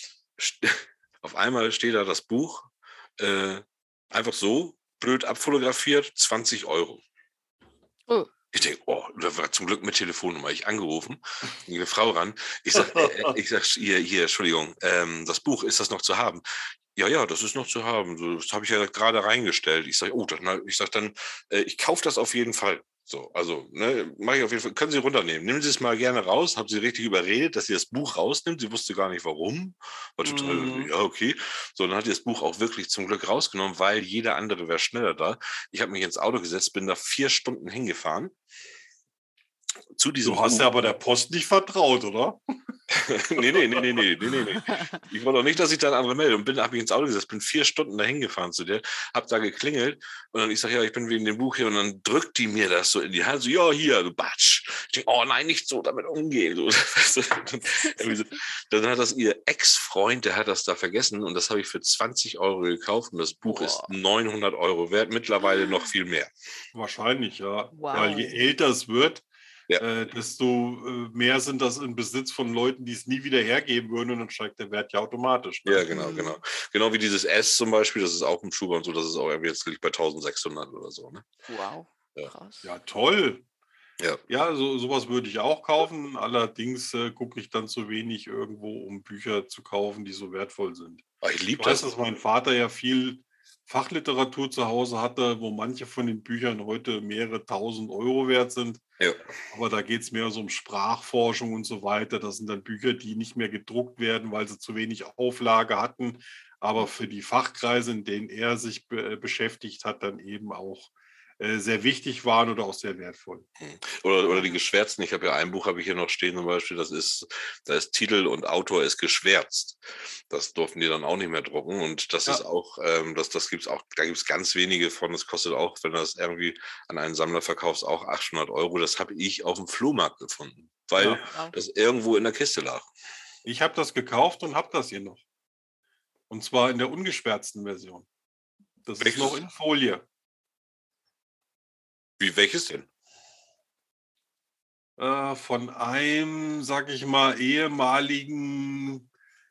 Speaker 1: auf einmal steht da das Buch äh, einfach so blöd abfotografiert, zwanzig Euro.
Speaker 3: Oh.
Speaker 1: Ich denke, oh, da war zum Glück mit Telefonnummer. Ich angerufen, eine Frau ran. Ich sage, äh, ich sag, hier, hier, Entschuldigung, ähm, das Buch, ist das noch zu haben? Ja, ja, das ist noch zu haben. So, das habe ich ja gerade reingestellt. Ich sage, oh, dann, ich sage dann, äh, ich kaufe das auf jeden Fall. So, also, ne, mache ich auf jeden Fall. Können Sie runternehmen. Nehmen Sie es mal gerne raus. Habe sie richtig überredet, dass sie das Buch rausnimmt. Sie wusste gar nicht, warum. War total,
Speaker 2: Mhm.
Speaker 1: ja, okay. So, dann hat sie das Buch auch wirklich zum Glück rausgenommen, weil jeder andere wäre schneller da. Ich habe mich ins Auto gesetzt, bin da vier Stunden hingefahren. Zu diesem
Speaker 2: Du hast
Speaker 1: Buch.
Speaker 2: ja aber der Post nicht vertraut, oder?
Speaker 1: nee, nee, nee, nee, nee, nee, nee. Ich wollte auch nicht, dass ich da eine andere melde. Und bin, habe mich ins Auto gesetzt, bin vier Stunden dahin gefahren zu der, hab da geklingelt und dann ich sage, ja, ich bin wegen dem Buch hier und dann drückt die mir das so in die Hand, so, ja, hier, du Batsch. Ich denke, oh nein, nicht so damit umgehen. So, dann, dann hat das ihr Ex-Freund, der hat das da vergessen und das habe ich für zwanzig Euro gekauft und das Buch
Speaker 3: Boah.
Speaker 1: ist neunhundert Euro wert, mittlerweile noch viel mehr.
Speaker 2: Wahrscheinlich, ja.
Speaker 3: Wow.
Speaker 2: Weil je älter es wird,
Speaker 1: Ja.
Speaker 2: äh, desto äh, mehr sind das im Besitz von Leuten, die es nie wieder hergeben würden und dann steigt der Wert ja automatisch. Ne?
Speaker 1: Ja, genau, genau. Genau wie dieses S zum Beispiel, das ist auch im Schuber und so, das ist auch irgendwie jetzt liegt bei eintausendsechshundert oder so. Ne?
Speaker 3: Wow.
Speaker 1: Ja.
Speaker 3: Krass.
Speaker 2: Ja, toll.
Speaker 1: Ja.
Speaker 2: Ja, so, sowas würde ich auch kaufen. Allerdings äh, gucke ich dann zu wenig irgendwo, um Bücher zu kaufen, die so wertvoll sind.
Speaker 1: Aber ich
Speaker 2: Ich
Speaker 1: liebe
Speaker 2: weiß,
Speaker 1: das.
Speaker 2: dass mein Vater ja viel Fachliteratur zu Hause hatte, wo manche von den Büchern heute mehrere tausend Euro wert sind.
Speaker 1: Ja.
Speaker 2: Aber da geht es mehr so um Sprachforschung und so weiter. Das sind dann Bücher, die nicht mehr gedruckt werden, weil sie zu wenig Auflage hatten. Aber für die Fachkreise, in denen er sich be beschäftigt hat, dann eben auch äh, sehr wichtig waren oder auch sehr wertvoll.
Speaker 1: Oder, oder die Geschwärzten. Ich habe ja ein Buch, habe ich hier noch stehen zum Beispiel, das ist, da ist Titel und Autor ist geschwärzt. Das durften die dann auch nicht mehr drucken. Und das
Speaker 2: Ja.
Speaker 1: ist auch, ähm, das, das gibt's auch, da gibt es ganz wenige von. Das kostet auch, wenn du das irgendwie an einen Sammler verkaufst, auch achthundert Euro. Das habe ich auf dem Flohmarkt gefunden, weil
Speaker 2: Ja.
Speaker 3: Wow.
Speaker 1: das irgendwo in der Kiste lag.
Speaker 2: Ich habe das gekauft und habe das hier noch. Und zwar in der ungeschwärzten Version. Das
Speaker 1: Welches?
Speaker 2: ist noch in Folie.
Speaker 1: Wie, welches denn?
Speaker 2: Äh, von einem, sag ich mal, ehemaligen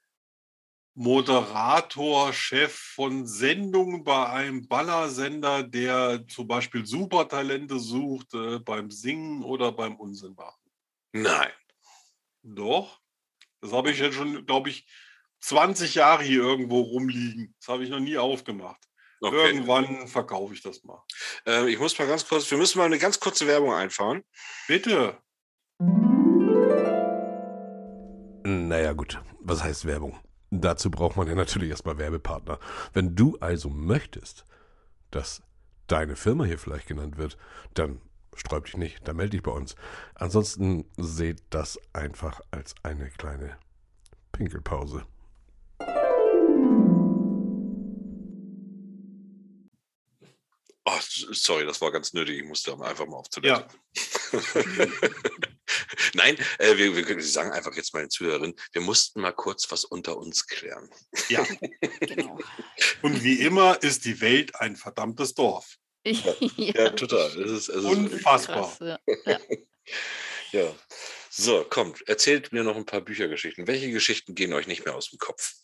Speaker 2: Moderator, Chef von Sendungen bei einem Ballersender, der zum Beispiel Supertalente sucht äh, beim Singen oder beim Unsinn machen.
Speaker 1: Nein.
Speaker 2: Doch, das habe ich jetzt schon, glaube ich, zwanzig Jahre hier irgendwo rumliegen. Das habe ich noch nie aufgemacht.
Speaker 1: Okay.
Speaker 2: Irgendwann verkaufe ich das mal.
Speaker 1: Äh, ich muss mal ganz kurz, wir müssen mal eine ganz kurze Werbung einfahren.
Speaker 2: Bitte.
Speaker 4: Naja gut, was heißt Werbung? Dazu braucht man ja natürlich erstmal Werbepartner. Wenn du also möchtest, dass deine Firma hier vielleicht genannt wird, dann sträub dich nicht, dann melde dich bei uns. Ansonsten seht das einfach als eine kleine Pinkelpause.
Speaker 1: Oh, sorry, das war ganz nötig. Ich musste einfach mal auf Toilette.
Speaker 2: Ja.
Speaker 1: Nein, äh, wir, wir, wir sagen einfach jetzt mal den Zuhörerinnen, wir mussten mal kurz was unter uns klären.
Speaker 2: Ja.
Speaker 3: Genau.
Speaker 2: Und wie immer ist die Welt ein verdammtes Dorf.
Speaker 3: Ja,
Speaker 1: Ja, total. Das ist, es ist
Speaker 2: Unfassbar.
Speaker 3: krass, ja. Ja.
Speaker 1: ja. So, kommt, erzählt mir noch ein paar Büchergeschichten. Welche Geschichten gehen euch nicht mehr aus dem Kopf?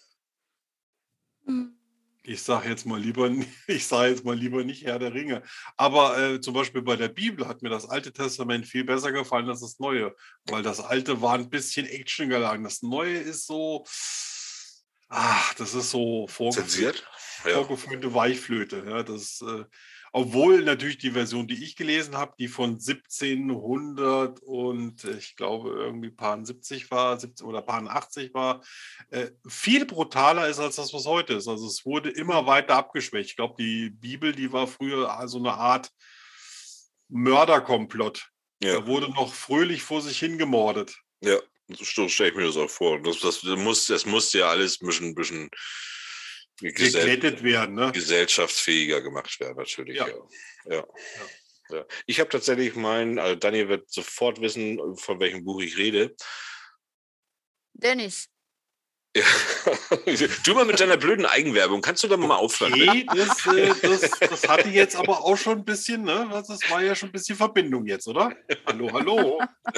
Speaker 2: Ich sage jetzt mal lieber, ich sage jetzt mal lieber nicht Herr der Ringe. Aber äh, zum Beispiel bei der Bibel hat mir das Alte Testament viel besser gefallen als das Neue, weil das Alte war ein bisschen Action geladen. Das Neue ist so, ach, das ist so vorgeführt.
Speaker 1: Zensiert? Ja.
Speaker 2: Vorgeführte Weichflöte. Ja, das, äh, obwohl natürlich die Version, die ich gelesen habe, die von siebzehnhundert und äh, ich glaube irgendwie paar siebzig war, siebzehn oder paar achtzig war, äh, viel brutaler ist als das, was heute ist. Also es wurde immer weiter abgeschwächt. Ich glaube, die Bibel, die war früher also eine Art Mörderkomplott.
Speaker 1: Ja.
Speaker 2: Da wurde noch fröhlich vor sich hingemordet.
Speaker 1: Ja, so stelle ich mir das auch vor. Das, das, das, muss, das muss ja alles ein bisschen, bisschen gesell
Speaker 2: Geglättet werden, ne?
Speaker 1: gesellschaftsfähiger gemacht werden, natürlich.
Speaker 2: Ja.
Speaker 1: Ja. Ja. Ja. Ich habe tatsächlich meinen, also Daniel wird sofort wissen, von welchem Buch ich rede.
Speaker 3: Dennis.
Speaker 1: Ja. Du mal mit deiner blöden Eigenwerbung, kannst du da mal aufhören?
Speaker 2: Okay, das, äh, das, das hatte jetzt aber auch schon ein bisschen, ne? Das war ja schon ein bisschen Verbindung jetzt, oder? Hallo, hallo.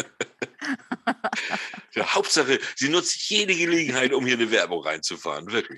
Speaker 1: Ja, Hauptsache, sie nutzt jede Gelegenheit, um hier eine Werbung reinzufahren, wirklich.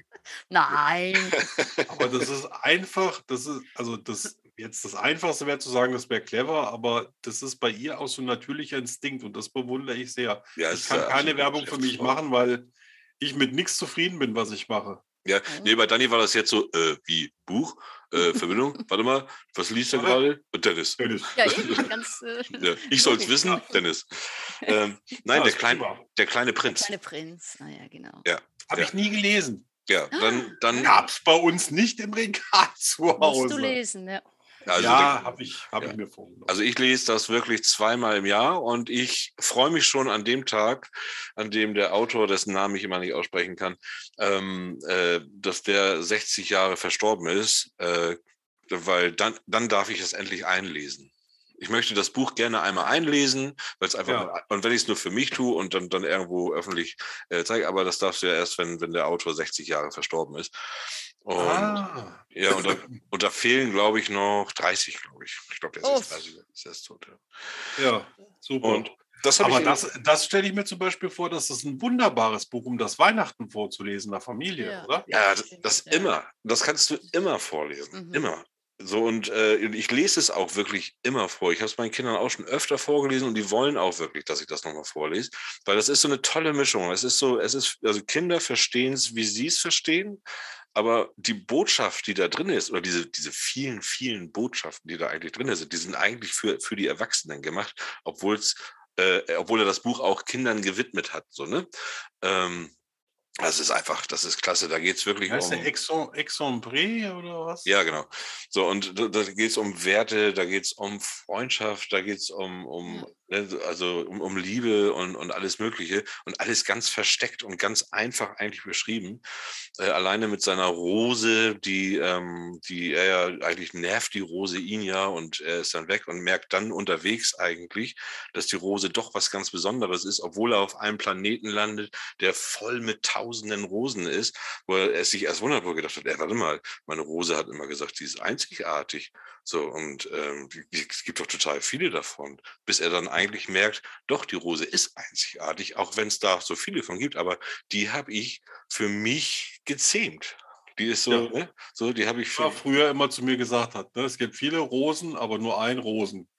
Speaker 3: Nein.
Speaker 2: Aber das ist einfach, das ist, also das jetzt das Einfachste wäre zu sagen, das wäre clever, aber das ist bei ihr auch so ein natürlicher Instinkt und das bewundere ich sehr.
Speaker 1: Ja,
Speaker 2: Ich
Speaker 1: ist
Speaker 2: kann
Speaker 1: ja
Speaker 2: keine
Speaker 1: absolut
Speaker 2: Werbung für mich
Speaker 1: Geschäftsfrau.
Speaker 2: machen, weil ich mit nichts zufrieden bin, was ich mache.
Speaker 1: Ja, nee, bei Dani war das jetzt so, äh, wie, Buch, äh, Verbindung, warte mal, was liest er
Speaker 2: Warte.
Speaker 1: gerade? Dennis.
Speaker 2: Dennis.
Speaker 3: Ja, eben, ganz. Äh,
Speaker 1: Ja, ich soll es
Speaker 3: logisch.
Speaker 1: wissen, Dennis. Ähm, nein,
Speaker 2: Ja,
Speaker 1: der,
Speaker 2: ist
Speaker 1: klein,
Speaker 2: prima.
Speaker 1: der kleine
Speaker 3: Der
Speaker 1: Prinz.
Speaker 3: kleine Prinz. Ah, ja, genau.
Speaker 1: Ja,
Speaker 2: Habe
Speaker 1: ja.
Speaker 2: ich nie gelesen.
Speaker 1: Ja, dann, dann
Speaker 2: Gab es bei uns nicht im Regal zu
Speaker 3: Musst
Speaker 2: Hause.
Speaker 3: du lesen, ja.
Speaker 1: also,
Speaker 2: ja, habe ich, hab
Speaker 1: ja.
Speaker 2: ich mir vorgenommen.
Speaker 1: also ich lese das wirklich zweimal im Jahr und ich freue mich schon an dem Tag, an dem der Autor, dessen Namen ich immer nicht aussprechen kann, ähm, äh, dass der sechzig Jahre verstorben ist, äh, weil dann, dann darf ich es endlich einlesen. Ich möchte das Buch gerne einmal einlesen, weil es einfach,
Speaker 2: Ja.
Speaker 1: und wenn ich es nur für mich tue und dann, dann irgendwo öffentlich äh, zeige, aber das darfst du ja erst, wenn, wenn der Autor sechzig Jahre verstorben ist. Und
Speaker 2: ah,
Speaker 1: ja, und da, und da fehlen, glaube ich, noch dreißig, glaube ich. Ich glaube, der ist
Speaker 3: Oh.
Speaker 1: jetzt dreißig, ist erst tot. Ja.
Speaker 2: ja, super.
Speaker 1: Und das habe
Speaker 2: Aber
Speaker 1: ich.
Speaker 2: das, das stelle ich mir zum Beispiel vor, dass das ein wunderbares Buch, um das Weihnachten vorzulesen, der Familie,
Speaker 3: Ja.
Speaker 2: oder?
Speaker 1: ja, das,
Speaker 3: stimmt,
Speaker 1: das
Speaker 3: ja.
Speaker 1: immer. Das kannst du immer vorlesen.
Speaker 3: Mhm.
Speaker 1: Immer. So, und äh, ich lese es auch wirklich immer vor. Ich habe es meinen Kindern auch schon öfter vorgelesen und die wollen auch wirklich, dass ich das nochmal vorlese. Weil das ist so eine tolle Mischung. Es ist so, es ist, also Kinder verstehen es, wie sie es verstehen. Aber die Botschaft, die da drin ist, oder diese, diese vielen, vielen Botschaften, die da eigentlich drin sind, die sind eigentlich für, für die Erwachsenen gemacht, obwohl es, äh, obwohl er das Buch auch Kindern gewidmet hat. So, ne? Ähm, das ist einfach, das ist klasse. Da geht es wirklich
Speaker 2: Heißt
Speaker 1: um.
Speaker 2: der Exon, Exombre oder was?
Speaker 1: Ja, genau. So, und da, da geht es um Werte, da geht es um Freundschaft, da geht es um, um, ne, also um, um Liebe und, und alles Mögliche. Und alles ganz versteckt und ganz einfach eigentlich beschrieben. Äh, alleine mit seiner Rose, die, ähm, die er ja eigentlich nervt, die Rose ihn ja, und er ist dann weg und merkt dann unterwegs eigentlich, dass die Rose doch was ganz Besonderes ist, obwohl er auf einem Planeten landet, der voll mit tausenden Rosen ist, wo er sich erst wundert, wo er gedacht hat, ey, warte mal, meine Rose hat immer gesagt, die ist einzigartig. So, und ähm, es gibt doch total viele davon, bis er dann eigentlich merkt, doch, die Rose ist einzigartig, auch wenn es da so viele von gibt, aber die habe ich für mich gezähmt. Die ist so,
Speaker 2: Ja.
Speaker 1: ne? So, die habe ich für
Speaker 2: Ja, früher immer zu mir gesagt hat, ne? Es gibt viele Rosen, aber nur ein Rosen.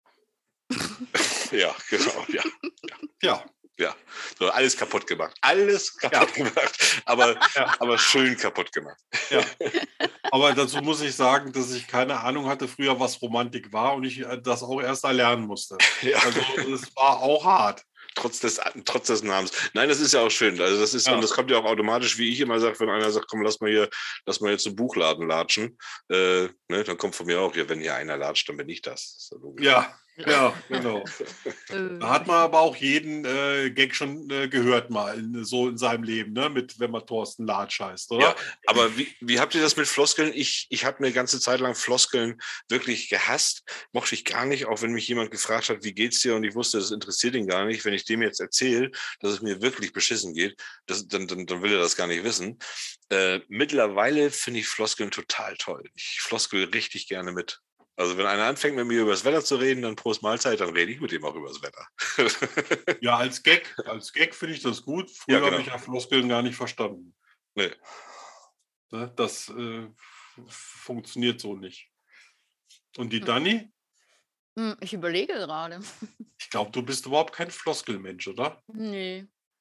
Speaker 1: ja, genau, ja.
Speaker 2: Ja,
Speaker 1: Ja, so alles kaputt gemacht. Alles kaputt gemacht. Aber,
Speaker 2: Ja.
Speaker 1: aber schön kaputt gemacht.
Speaker 2: ja. Aber dazu muss ich sagen, dass ich keine Ahnung hatte früher, was Romantik war und ich äh, das auch erst erlernen musste.
Speaker 1: Ja.
Speaker 2: Also es war auch hart.
Speaker 1: Trotz des, trotz des Namens. Nein, das ist ja auch schön. Also das ist,
Speaker 2: Ja.
Speaker 1: und das kommt ja auch automatisch, wie ich immer sage, wenn einer sagt, komm, lass mal hier, lass mal jetzt zum Buchladen latschen. Äh, ne, dann kommt von mir auch hier, wenn hier einer latscht, dann bin ich das. Das ist ja logisch.
Speaker 2: Ja, ja, genau.
Speaker 3: Äh,
Speaker 2: Da hat man aber auch jeden äh, Gag schon äh, gehört mal in, so in seinem Leben, ne? Mit, wenn man Thorsten Latsch heißt, oder?
Speaker 1: Ja, aber wie, wie habt ihr das mit Floskeln? Ich, ich habe eine ganze Zeit lang Floskeln wirklich gehasst. Mochte ich gar nicht, auch wenn mich jemand gefragt hat, wie geht's dir? Und ich wusste, das interessiert ihn gar nicht. Wenn ich dem jetzt erzähle, dass es mir wirklich beschissen geht, das, dann, dann, dann will er das gar nicht wissen. Äh, mittlerweile finde ich Floskeln total toll. Ich floskel richtig gerne mit. Also wenn einer anfängt, mit mir über das Wetter zu reden, dann Prost Mahlzeit, dann rede ich mit ihm auch über das Wetter.
Speaker 2: Ja, als Gag, als Gag finde ich das gut. Früher
Speaker 1: Ja, genau.
Speaker 2: habe ich ja Floskeln gar nicht verstanden.
Speaker 1: Nee.
Speaker 2: Ne? Das äh, funktioniert so nicht. Und die
Speaker 3: Hm.
Speaker 2: Dani?
Speaker 3: hm, Ich überlege gerade.
Speaker 2: Ich glaube, du bist überhaupt kein Floskelmensch, oder?
Speaker 3: Nee.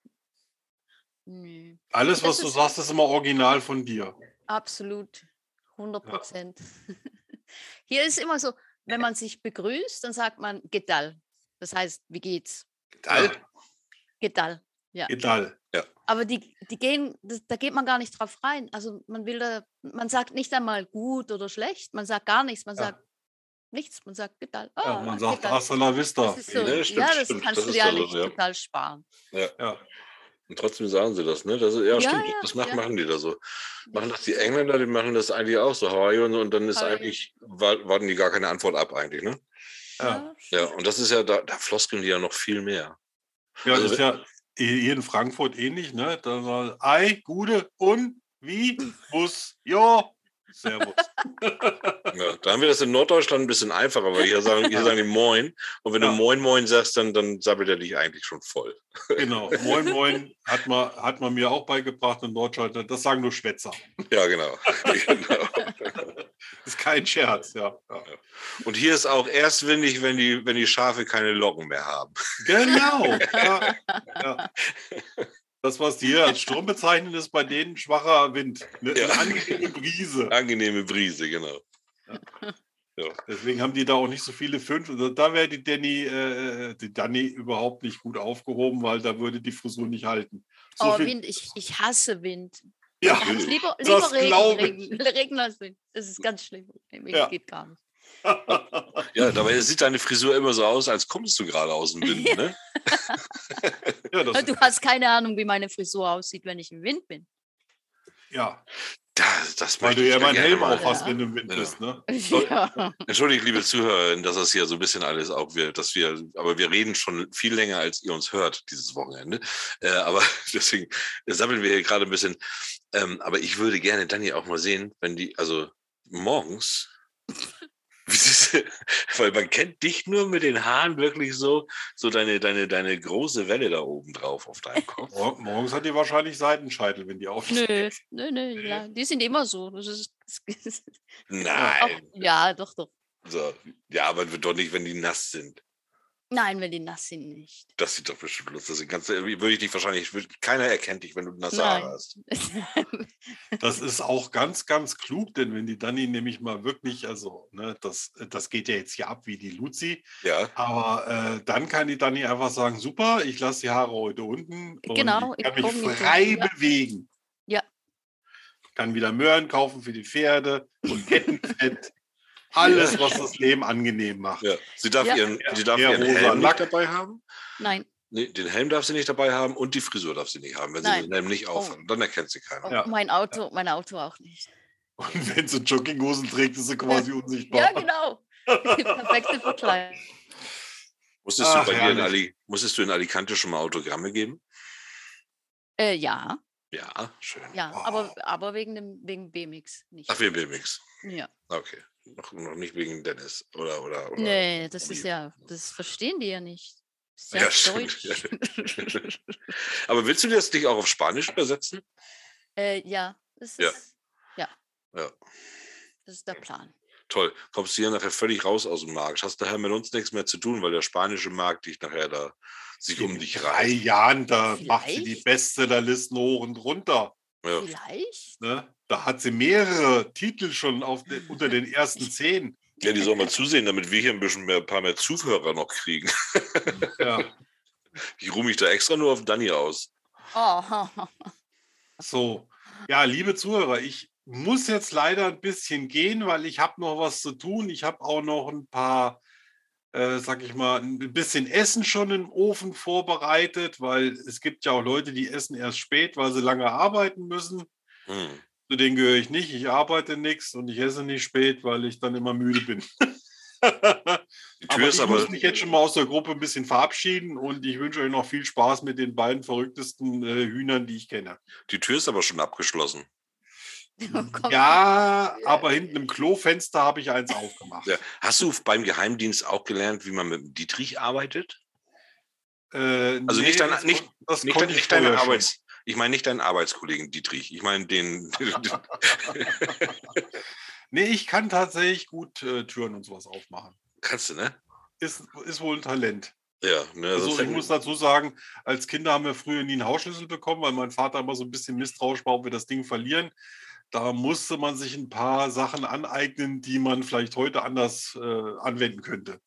Speaker 3: Nee.
Speaker 2: Alles, was
Speaker 3: Das
Speaker 2: du
Speaker 3: ist-
Speaker 2: sagst, ist immer original von dir.
Speaker 3: Absolut. hundert Prozent. Hier ist immer so, wenn man sich begrüßt, dann sagt man Gedal. Das heißt, wie geht's?
Speaker 2: Ja.
Speaker 3: Gedal.
Speaker 2: Egal.
Speaker 3: Aber die, die gehen, das, da geht man gar nicht drauf rein. Also man will da, man sagt nicht einmal gut oder schlecht, man sagt gar nichts, man
Speaker 2: Ja.
Speaker 3: sagt nichts, man sagt Gedal.
Speaker 2: Ja,
Speaker 3: Ah,
Speaker 2: man sagt
Speaker 3: Gedal.
Speaker 2: hasta la vista.
Speaker 3: Das ist so,
Speaker 1: Ja, stimmt,
Speaker 3: ja, das
Speaker 1: stimmt.
Speaker 3: kannst
Speaker 1: Das
Speaker 3: du
Speaker 1: ist
Speaker 3: dir
Speaker 1: da
Speaker 3: eigentlich
Speaker 1: so, ja.
Speaker 3: total sparen.
Speaker 2: Ja.
Speaker 1: Und trotzdem sagen sie das, ne? Das ist, ja,
Speaker 3: Ja,
Speaker 1: stimmt,
Speaker 3: ja,
Speaker 1: das machen,
Speaker 3: ja.
Speaker 1: machen die da so. Machen das die
Speaker 3: so.
Speaker 1: Engländer, die machen das eigentlich auch so, how are you? Und, und dann ist
Speaker 3: How are you?
Speaker 1: eigentlich, wa- warten die gar keine Antwort ab eigentlich, ne?
Speaker 2: Ja.
Speaker 1: Ja, und das ist ja, da, da floskeln die ja noch viel mehr.
Speaker 2: Ja,
Speaker 1: Also
Speaker 2: das ist ja hier in Frankfurt ähnlich, ne? Da war Ei, Gude und wie muss, ja, Servus.
Speaker 1: Ja, da haben wir das in Norddeutschland ein bisschen einfacher, weil hier sagen, hier sagen die Moin. Und wenn
Speaker 2: Ja.
Speaker 1: du Moin Moin sagst, dann, dann sabbelt er dich eigentlich schon voll.
Speaker 2: Genau. Moin, moin hat man, hat man mir auch beigebracht in Deutschland. Das sagen nur Schwätzer.
Speaker 1: Ja, genau. genau.
Speaker 2: Das ist kein Scherz, ja. ja.
Speaker 1: Und hier ist auch erst windig, wenn die, wenn die Schafe keine Locken mehr haben.
Speaker 2: Genau. Ja, ja. Das, was die hier als Sturm bezeichnen, ist bei denen schwacher Wind. Eine,
Speaker 1: Ja.
Speaker 2: eine angenehme Brise.
Speaker 1: Angenehme Brise, genau. Ja.
Speaker 2: Deswegen haben die da auch nicht so viele fünf. Also da wäre die Danny, äh, die Dani überhaupt nicht gut aufgehoben, weil da würde die Frisur nicht halten. So
Speaker 3: Oh,
Speaker 2: viel,
Speaker 3: Wind, ich, ich hasse Wind.
Speaker 2: ja,
Speaker 3: Ich lieber,
Speaker 2: das
Speaker 3: lieber Regen,
Speaker 2: glaub ich.
Speaker 3: Regen, Regen als Wind. Das ist ganz schlimm. Mir
Speaker 2: Ja.
Speaker 3: geht gar nicht.
Speaker 1: Ja, dabei sieht deine Frisur immer so aus, als kommst du gerade aus dem Wind, ne?
Speaker 2: ja, das,
Speaker 3: Du hast keine Ahnung, wie meine Frisur aussieht, wenn ich im Wind bin.
Speaker 2: ja,
Speaker 1: Das, das
Speaker 2: weil
Speaker 1: möchte
Speaker 2: du
Speaker 1: ich
Speaker 2: ja immer einen
Speaker 1: gerne
Speaker 2: Helm
Speaker 1: mal.
Speaker 2: auf hast,
Speaker 3: Ja.
Speaker 2: wenn du im Wind
Speaker 1: Ja.
Speaker 2: bist, ne?
Speaker 3: Ja.
Speaker 1: Entschuldigt, liebe Zuhörerinnen, dass das hier so ein bisschen alles auch wir, dass wir, aber wir reden schon viel länger, als ihr uns hört dieses Wochenende. Äh, aber deswegen sammeln wir hier gerade ein bisschen. Ähm, aber ich würde gerne Dani auch mal sehen, wenn die, also morgens, weil man kennt dich nur mit den Haaren wirklich so, so deine, deine, deine große Welle da oben drauf auf deinem Kopf.
Speaker 2: Mor- Morgens hat die wahrscheinlich Seitenscheitel, wenn die aufsteht.
Speaker 3: Nö, nö, nö, ja, die sind immer so. Das ist, das ist, auch,
Speaker 1: Nein.
Speaker 3: ja, doch, doch.
Speaker 1: So. Ja, aber doch nicht, wenn die nass sind.
Speaker 3: Nein, wenn die nass sind, nicht.
Speaker 1: Das sieht doch bestimmt lustig aus. Ganz, würde ich dich wahrscheinlich, keiner erkennt dich, wenn du nasse
Speaker 3: Nein.
Speaker 1: Haare hast.
Speaker 2: Das ist auch ganz, ganz klug, denn wenn die Dani nämlich mal wirklich, also, ne, das, das geht ja jetzt hier ab wie die Luzi,
Speaker 1: Ja,
Speaker 2: aber äh, dann kann die Dani einfach sagen, super, ich lasse die Haare heute unten und
Speaker 3: Genau,
Speaker 2: ich kann
Speaker 3: ich
Speaker 2: mich
Speaker 3: komm nicht
Speaker 2: frei
Speaker 3: durch, ja.
Speaker 2: bewegen.
Speaker 3: Ja.
Speaker 2: Kann wieder Möhren kaufen für die Pferde und Kettenfett. Alles, was das Leben angenehm macht.
Speaker 1: ja. Sie darf
Speaker 3: Ja.
Speaker 1: ihren, sie darf
Speaker 2: Ja,
Speaker 1: ihren
Speaker 2: rosa
Speaker 1: Helm
Speaker 2: Lack.
Speaker 1: nicht dabei haben.
Speaker 3: Nein,
Speaker 1: Nee, den Helm darf sie nicht dabei haben und die Frisur darf sie nicht haben, wenn sie
Speaker 3: Nein.
Speaker 1: den Helm nicht
Speaker 3: Oh.
Speaker 1: aufhat. Dann erkennt sie keiner.
Speaker 3: auch
Speaker 2: Ja.
Speaker 3: mein Auto, mein Auto auch nicht.
Speaker 2: Und wenn sie Jogginghosen trägt, ist sie quasi unsichtbar.
Speaker 3: Ja, genau. Die perfekte Verkleidung.
Speaker 1: Musstest,
Speaker 2: Ach,
Speaker 1: du bei dir in
Speaker 2: herrlich.
Speaker 1: Ali, musstest du in Alicante schon mal Autogramme geben?
Speaker 3: Äh, ja,
Speaker 1: Ja, schön.
Speaker 3: ja,
Speaker 2: Oh.
Speaker 3: aber, aber wegen dem wegen B M X nicht.
Speaker 1: Ach, wir B M X.
Speaker 3: Ja.
Speaker 1: Okay. Noch, noch nicht wegen Dennis. Oder, oder, oder.
Speaker 3: Nee, das ist
Speaker 1: Wie?
Speaker 3: ja, das verstehen die ja nicht. Das ist ja,
Speaker 1: Ja, stimmt.
Speaker 3: Deutsch.
Speaker 1: Aber willst du das nicht auch auf Spanisch übersetzen?
Speaker 3: äh, ja, das
Speaker 1: Ja.
Speaker 3: ist, ja,
Speaker 1: Ja.
Speaker 3: das ist der Plan.
Speaker 1: Toll. Kommst du hier nachher völlig raus aus dem Markt. Hast daher mit uns nichts mehr zu tun, weil der spanische Markt dich nachher da sich um
Speaker 2: In
Speaker 1: dich
Speaker 2: drei
Speaker 1: reißt.
Speaker 2: Jahren, da macht sie die
Speaker 3: Vielleicht?
Speaker 2: Bestsellerlisten hoch und runter.
Speaker 1: Ja.
Speaker 3: Vielleicht?
Speaker 2: Ne? Da hat sie mehrere Titel schon auf den, unter den ersten zehn.
Speaker 1: ja, die sollen mal zusehen, damit wir hier ein bisschen mehr, ein paar mehr Zuhörer noch kriegen.
Speaker 2: Ja.
Speaker 1: Ich ruhe mich da extra nur auf Dani aus.
Speaker 3: Oh.
Speaker 2: So, ja, liebe Zuhörer, ich muss jetzt leider ein bisschen gehen, weil ich habe noch was zu tun. Ich habe auch noch ein paar, äh, sag ich mal, ein bisschen Essen schon im Ofen vorbereitet, weil es gibt ja auch Leute, die essen erst spät, weil sie lange arbeiten müssen.
Speaker 1: Hm.
Speaker 2: Zu denen gehöre ich nicht. Ich arbeite nichts und ich esse nicht spät, weil ich dann immer müde bin.
Speaker 1: Die Tür
Speaker 2: aber
Speaker 1: ist
Speaker 2: ich
Speaker 1: aber,
Speaker 2: muss mich jetzt schon mal aus der Gruppe ein bisschen verabschieden und ich wünsche euch noch viel Spaß mit den beiden verrücktesten äh, Hühnern, die ich kenne.
Speaker 1: die Tür ist aber schon abgeschlossen.
Speaker 3: Komm.
Speaker 2: Ja, aber hinten im Klofenster habe ich eins aufgemacht.
Speaker 1: Ja. Hast du beim Geheimdienst auch gelernt, wie man mit dem Dietrich arbeitet?
Speaker 2: Äh,
Speaker 1: Also
Speaker 2: nee,
Speaker 1: nicht dein,
Speaker 2: das
Speaker 1: nicht,
Speaker 2: kon- das
Speaker 1: nicht,
Speaker 2: konnte
Speaker 1: dein,
Speaker 2: ich
Speaker 1: nicht deine
Speaker 2: vorher schon.
Speaker 1: Arbeits, ich meine nicht deinen Arbeitskollegen Dietrich. Ich meine den.
Speaker 2: Nee, ich kann tatsächlich gut äh, Türen und sowas aufmachen.
Speaker 1: Kannst du, ne?
Speaker 2: Ist, ist wohl ein Talent.
Speaker 1: Ja, ne,
Speaker 2: Also
Speaker 1: sonst
Speaker 2: ich muss dazu sagen, als Kinder haben wir früher nie einen Hausschlüssel bekommen, weil mein Vater immer so ein bisschen misstrauisch war, ob wir das Ding verlieren. Da musste man sich ein paar Sachen aneignen, die man vielleicht heute anders äh, anwenden könnte.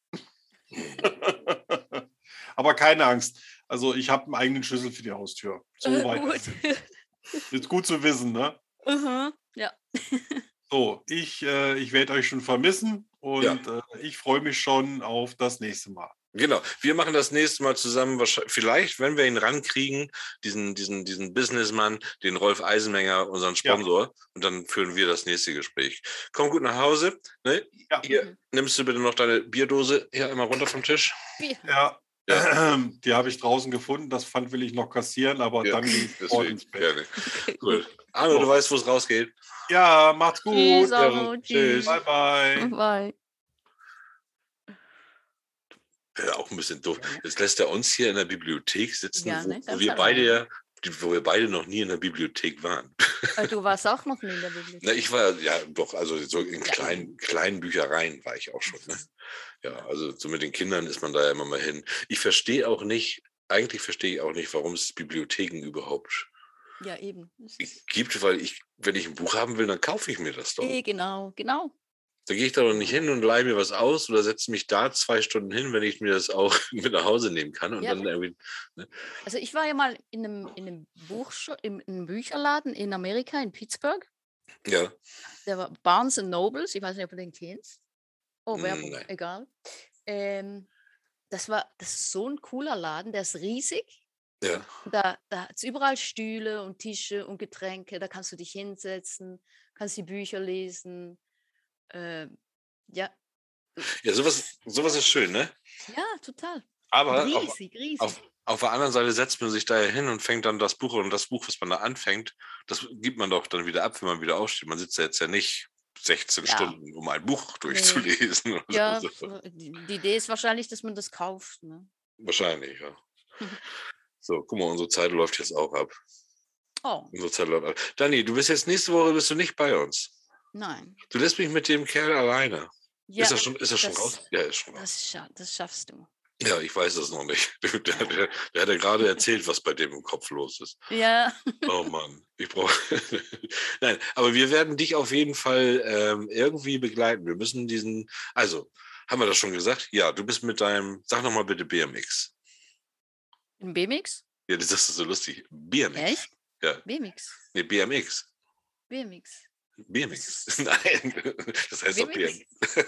Speaker 2: Aber keine Angst. Also ich habe einen eigenen Schlüssel für die Haustür. So
Speaker 3: Äh,
Speaker 2: weit
Speaker 3: gut.
Speaker 2: ist es. Ist gut zu wissen, ne?
Speaker 3: Mhm. Ja.
Speaker 2: So, ich, äh, ich werde euch schon vermissen und äh, ich freue mich schon auf das nächste Mal.
Speaker 1: Genau, wir machen das nächste Mal zusammen, wahrscheinlich- vielleicht, wenn wir ihn rankriegen, diesen, diesen, diesen Businessmann, den Rolf Eisenmenger, unseren Sponsor, und dann führen wir das nächste Gespräch. Komm gut nach Hause. Ne?
Speaker 2: Ja.
Speaker 1: Hier,
Speaker 3: Mhm.
Speaker 1: nimmst du bitte noch deine Bierdose hier einmal runter vom Tisch?
Speaker 3: Bier.
Speaker 2: Ja,
Speaker 1: Ja.
Speaker 2: die habe ich draußen gefunden. Das Pfand will ich noch kassieren, aber
Speaker 1: Ja,
Speaker 2: dann gehe ich sofort
Speaker 1: deswegen,
Speaker 2: ins Bett.
Speaker 1: gerne. Gut. Arno,
Speaker 2: So.
Speaker 1: du weißt, wo es rausgeht.
Speaker 2: Ja, macht's
Speaker 3: Tschüss,
Speaker 2: gut.
Speaker 3: Arno.
Speaker 1: tschüss.
Speaker 3: Tschüss.
Speaker 2: Bye, bye.
Speaker 3: Bye.
Speaker 1: Ja, auch ein bisschen doof. Jetzt lässt er uns hier in der Bibliothek sitzen,
Speaker 3: Ja,
Speaker 1: wo,
Speaker 3: ne,
Speaker 1: wo
Speaker 3: ganz
Speaker 1: wir beide
Speaker 3: alleine.
Speaker 1: ja, die- wo wir beide noch nie in der Bibliothek waren.
Speaker 3: Äh, Du warst auch noch nie in der Bibliothek.
Speaker 1: Na, ich war ja doch, also so in
Speaker 3: Ja.
Speaker 1: kleinen, kleinen Büchereien war ich auch schon. Ne? Ja, also so mit den Kindern ist man da ja immer mal hin. Ich verstehe auch nicht, eigentlich verstehe ich auch nicht, warum es Bibliotheken überhaupt
Speaker 3: Ja, eben. Das ist-
Speaker 1: gibt, weil ich, wenn ich ein Buch haben will, dann kaufe ich mir das doch.
Speaker 3: Eh, genau, genau.
Speaker 1: Da gehe ich da doch nicht hin und leihe mir was aus oder setze mich da zwei Stunden hin, wenn ich mir das auch mit nach Hause nehmen kann und
Speaker 3: Ja.
Speaker 1: dann irgendwie.
Speaker 3: Also ich war ja mal in einem, in einem Buchscho in einem Bücherladen in Amerika, in Pittsburgh.
Speaker 1: Ja,
Speaker 3: Der war Barnes Nobles. Ich weiß nicht, ob du den kennst. Oh, Werbung,
Speaker 1: Nein.
Speaker 3: egal. Ähm, das war das ist so ein cooler Laden, der ist riesig.
Speaker 1: ja.
Speaker 3: Da, da hat es überall Stühle und Tische und Getränke. Da kannst du dich hinsetzen, kannst die Bücher lesen. Ähm, ja,
Speaker 1: Ja, sowas, sowas ist schön, ne?
Speaker 3: ja, total.
Speaker 1: Aber auf,
Speaker 3: Riesig, riesig.
Speaker 1: auf, auf der anderen Seite setzt man sich da ja hin und fängt dann das Buch und das Buch, was man da anfängt, das gibt man doch dann wieder ab, wenn man wieder aufsteht. Man sitzt ja jetzt ja nicht sechzehn
Speaker 3: Ja.
Speaker 1: Stunden, um ein Buch durchzulesen. oder
Speaker 3: Ja,
Speaker 1: so.
Speaker 3: die die Idee ist wahrscheinlich, dass man das kauft. Ne?
Speaker 1: Wahrscheinlich, ja. So, guck mal, unsere Zeit läuft jetzt auch ab.
Speaker 3: Oh,
Speaker 1: Unsere Zeit läuft ab. Dani, du bist jetzt nächste Woche bist du nicht bei uns.
Speaker 3: nein.
Speaker 1: Du lässt mich mit dem Kerl alleine.
Speaker 3: Ja,
Speaker 1: ist das schon, ist das schon
Speaker 3: das-
Speaker 1: raus? Ja, ist schon raus.
Speaker 3: das, scha das schaffst du.
Speaker 1: Ja, ich weiß das noch nicht. Der, der, der, der hat ja gerade erzählt, was bei dem im Kopf los ist.
Speaker 3: Ja,
Speaker 1: Oh Mann, ich brauche. Nein, aber wir werden dich auf jeden Fall ähm, irgendwie begleiten. Wir müssen diesen. Also, haben wir das schon gesagt? Ja, du bist mit deinem. Sag nochmal bitte B M X.
Speaker 3: ein B-Mix?
Speaker 1: Ja, das ist so lustig. B M X.
Speaker 3: Echt?
Speaker 1: Ja,
Speaker 3: B-Mix.
Speaker 1: nee, B M X.
Speaker 3: B-Mix.
Speaker 1: B M X. Nein, das heißt doch B M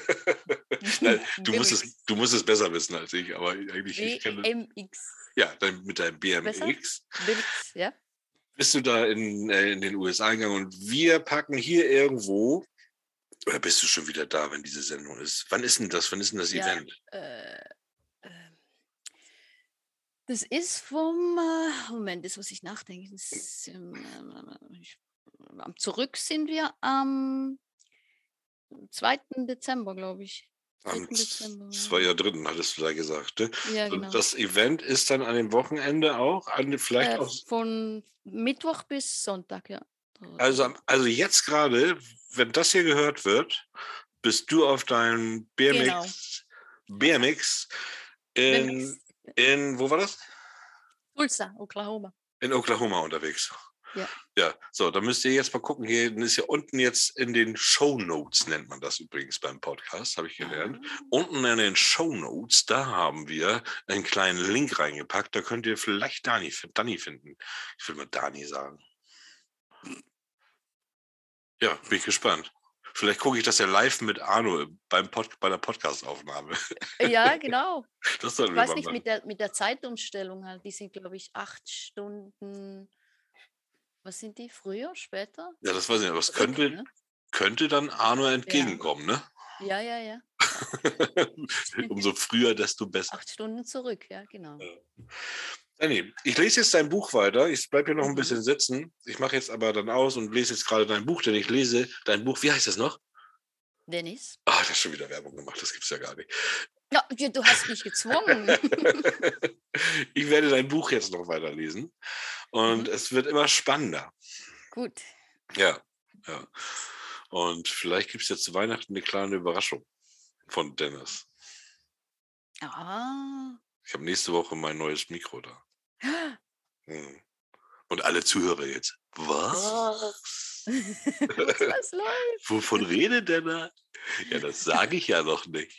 Speaker 1: X. Nein, du, musst es, du musst es besser wissen als ich, aber eigentlich. Ich kenne,
Speaker 3: B M X.
Speaker 1: ja, dann mit deinem B M X.
Speaker 3: B-Mix, ja.
Speaker 1: Bist du da in, äh, in den U S A gegangen und wir packen hier irgendwo, oder bist du schon wieder da, wenn diese Sendung ist? Wann ist denn das? Wann ist denn das
Speaker 3: Ja,
Speaker 1: Event?
Speaker 3: Äh, ähm, das ist vom, äh, Moment, das muss ich nachdenken. Das ist, ähm, äh, ich, am Zurück sind wir am zweiten Dezember, glaube ich.
Speaker 1: Am
Speaker 3: dritten Dezember.
Speaker 1: zwei ja dritten hattest du da gesagt. Ne?
Speaker 3: Ja,
Speaker 1: Und
Speaker 3: genau.
Speaker 1: das Event ist dann an dem Wochenende auch, an, vielleicht
Speaker 3: Äh,
Speaker 1: auch.
Speaker 3: von Mittwoch bis Sonntag, ja.
Speaker 1: Also, am- also jetzt gerade, wenn das hier gehört wird, bist du auf deinem B M X, B M X in,
Speaker 3: B M X.
Speaker 1: in, wo war das?
Speaker 3: Tulsa, Oklahoma.
Speaker 1: In Oklahoma unterwegs.
Speaker 3: Ja.
Speaker 1: Ja, so, da müsst ihr jetzt mal gucken. Hier ist ja unten jetzt in den Shownotes, nennt man das übrigens beim Podcast, habe ich gelernt.
Speaker 3: Ah.
Speaker 1: Unten in den Shownotes, da haben wir einen kleinen Link reingepackt. Da könnt ihr vielleicht Dani, Dani finden. Ich will mal Dani sagen. Ja, bin ich gespannt. Vielleicht gucke ich das ja live mit Arno beim Pod, bei der Podcast-Aufnahme.
Speaker 3: Ja, genau.
Speaker 1: Das sollten
Speaker 3: Ich
Speaker 1: wir
Speaker 3: weiß
Speaker 1: mal
Speaker 3: nicht,
Speaker 1: machen.
Speaker 3: mit der, mit der Zeitumstellung halt, die sind, glaube ich, acht Stunden. Was sind die? Früher, später?
Speaker 1: Ja, das weiß ich nicht, aber es
Speaker 3: Zurück,
Speaker 1: könnte,
Speaker 3: ne?
Speaker 1: könnte dann Arno entgegenkommen, ne?
Speaker 3: Ja, ja, ja.
Speaker 1: Umso früher, desto besser.
Speaker 3: Acht Stunden zurück, ja, genau.
Speaker 1: Danny, ich lese jetzt dein Buch weiter. Ich bleibe hier noch ein
Speaker 3: Mhm.
Speaker 1: bisschen sitzen. Ich mache jetzt aber dann aus und lese jetzt gerade dein Buch, denn ich lese dein Buch. Wie heißt das noch?
Speaker 3: Dennis?
Speaker 1: Ah, das ist schon wieder Werbung gemacht. Das gibt's ja gar nicht.
Speaker 3: Ja, ja, du hast mich gezwungen.
Speaker 1: Ich werde dein Buch jetzt noch weiterlesen und
Speaker 3: Mhm.
Speaker 1: es wird immer spannender.
Speaker 3: Gut.
Speaker 1: Ja, ja. Und vielleicht gibt es ja zu Weihnachten eine kleine Überraschung von Dennis.
Speaker 3: Ah.
Speaker 1: Ich habe nächste Woche mein neues Mikro da. Hm. Und alle Zuhörer jetzt. Was?
Speaker 3: Was läuft?
Speaker 1: Wovon redet der da? Ja, das sage ich ja noch nicht.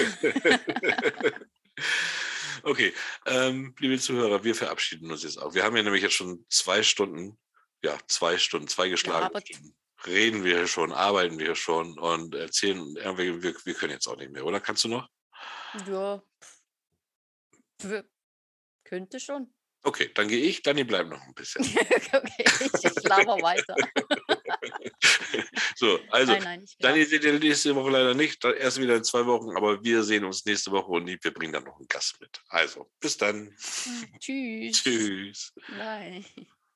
Speaker 1: Okay, ähm, liebe Zuhörer, wir verabschieden uns jetzt auch. Wir haben ja nämlich jetzt schon zwei Stunden, ja, zwei Stunden, zwei geschlagene
Speaker 3: aber-
Speaker 1: Stunden. Reden wir hier schon, arbeiten wir hier schon und erzählen, irgendwie, wir, wir können jetzt auch nicht mehr, oder? Kannst du noch?
Speaker 3: Ja. Pf, könnte schon.
Speaker 1: Okay, dann gehe ich, Dani bleibt noch ein bisschen.
Speaker 3: Okay, ich, ich laber weiter.
Speaker 1: So, also,
Speaker 3: Nein, nein, ich
Speaker 1: Dani
Speaker 3: glaub-
Speaker 1: seht ihr nächste Woche leider nicht, dann erst wieder in zwei Wochen, aber wir sehen uns nächste Woche und wir bringen dann noch einen Gast mit. Also, bis dann.
Speaker 3: Tschüss.
Speaker 1: Tschüss.
Speaker 3: Nein.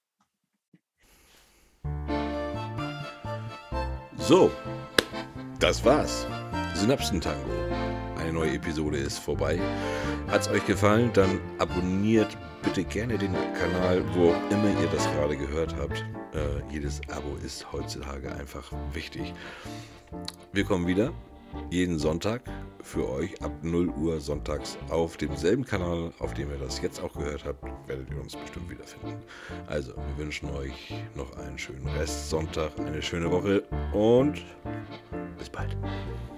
Speaker 1: So, das war's. Synapsentango. Eine neue Episode ist vorbei. Hat's euch gefallen, dann abonniert bitte gerne den Kanal, wo auch immer ihr das gerade gehört habt. Äh, jedes Abo ist heutzutage einfach wichtig. Wir kommen wieder jeden Sonntag für euch ab null Uhr sonntags auf demselben Kanal, auf dem ihr das jetzt auch gehört habt, werdet ihr uns bestimmt wiederfinden. Also, wir wünschen euch noch einen schönen Restsonntag, eine schöne Woche und bis bald.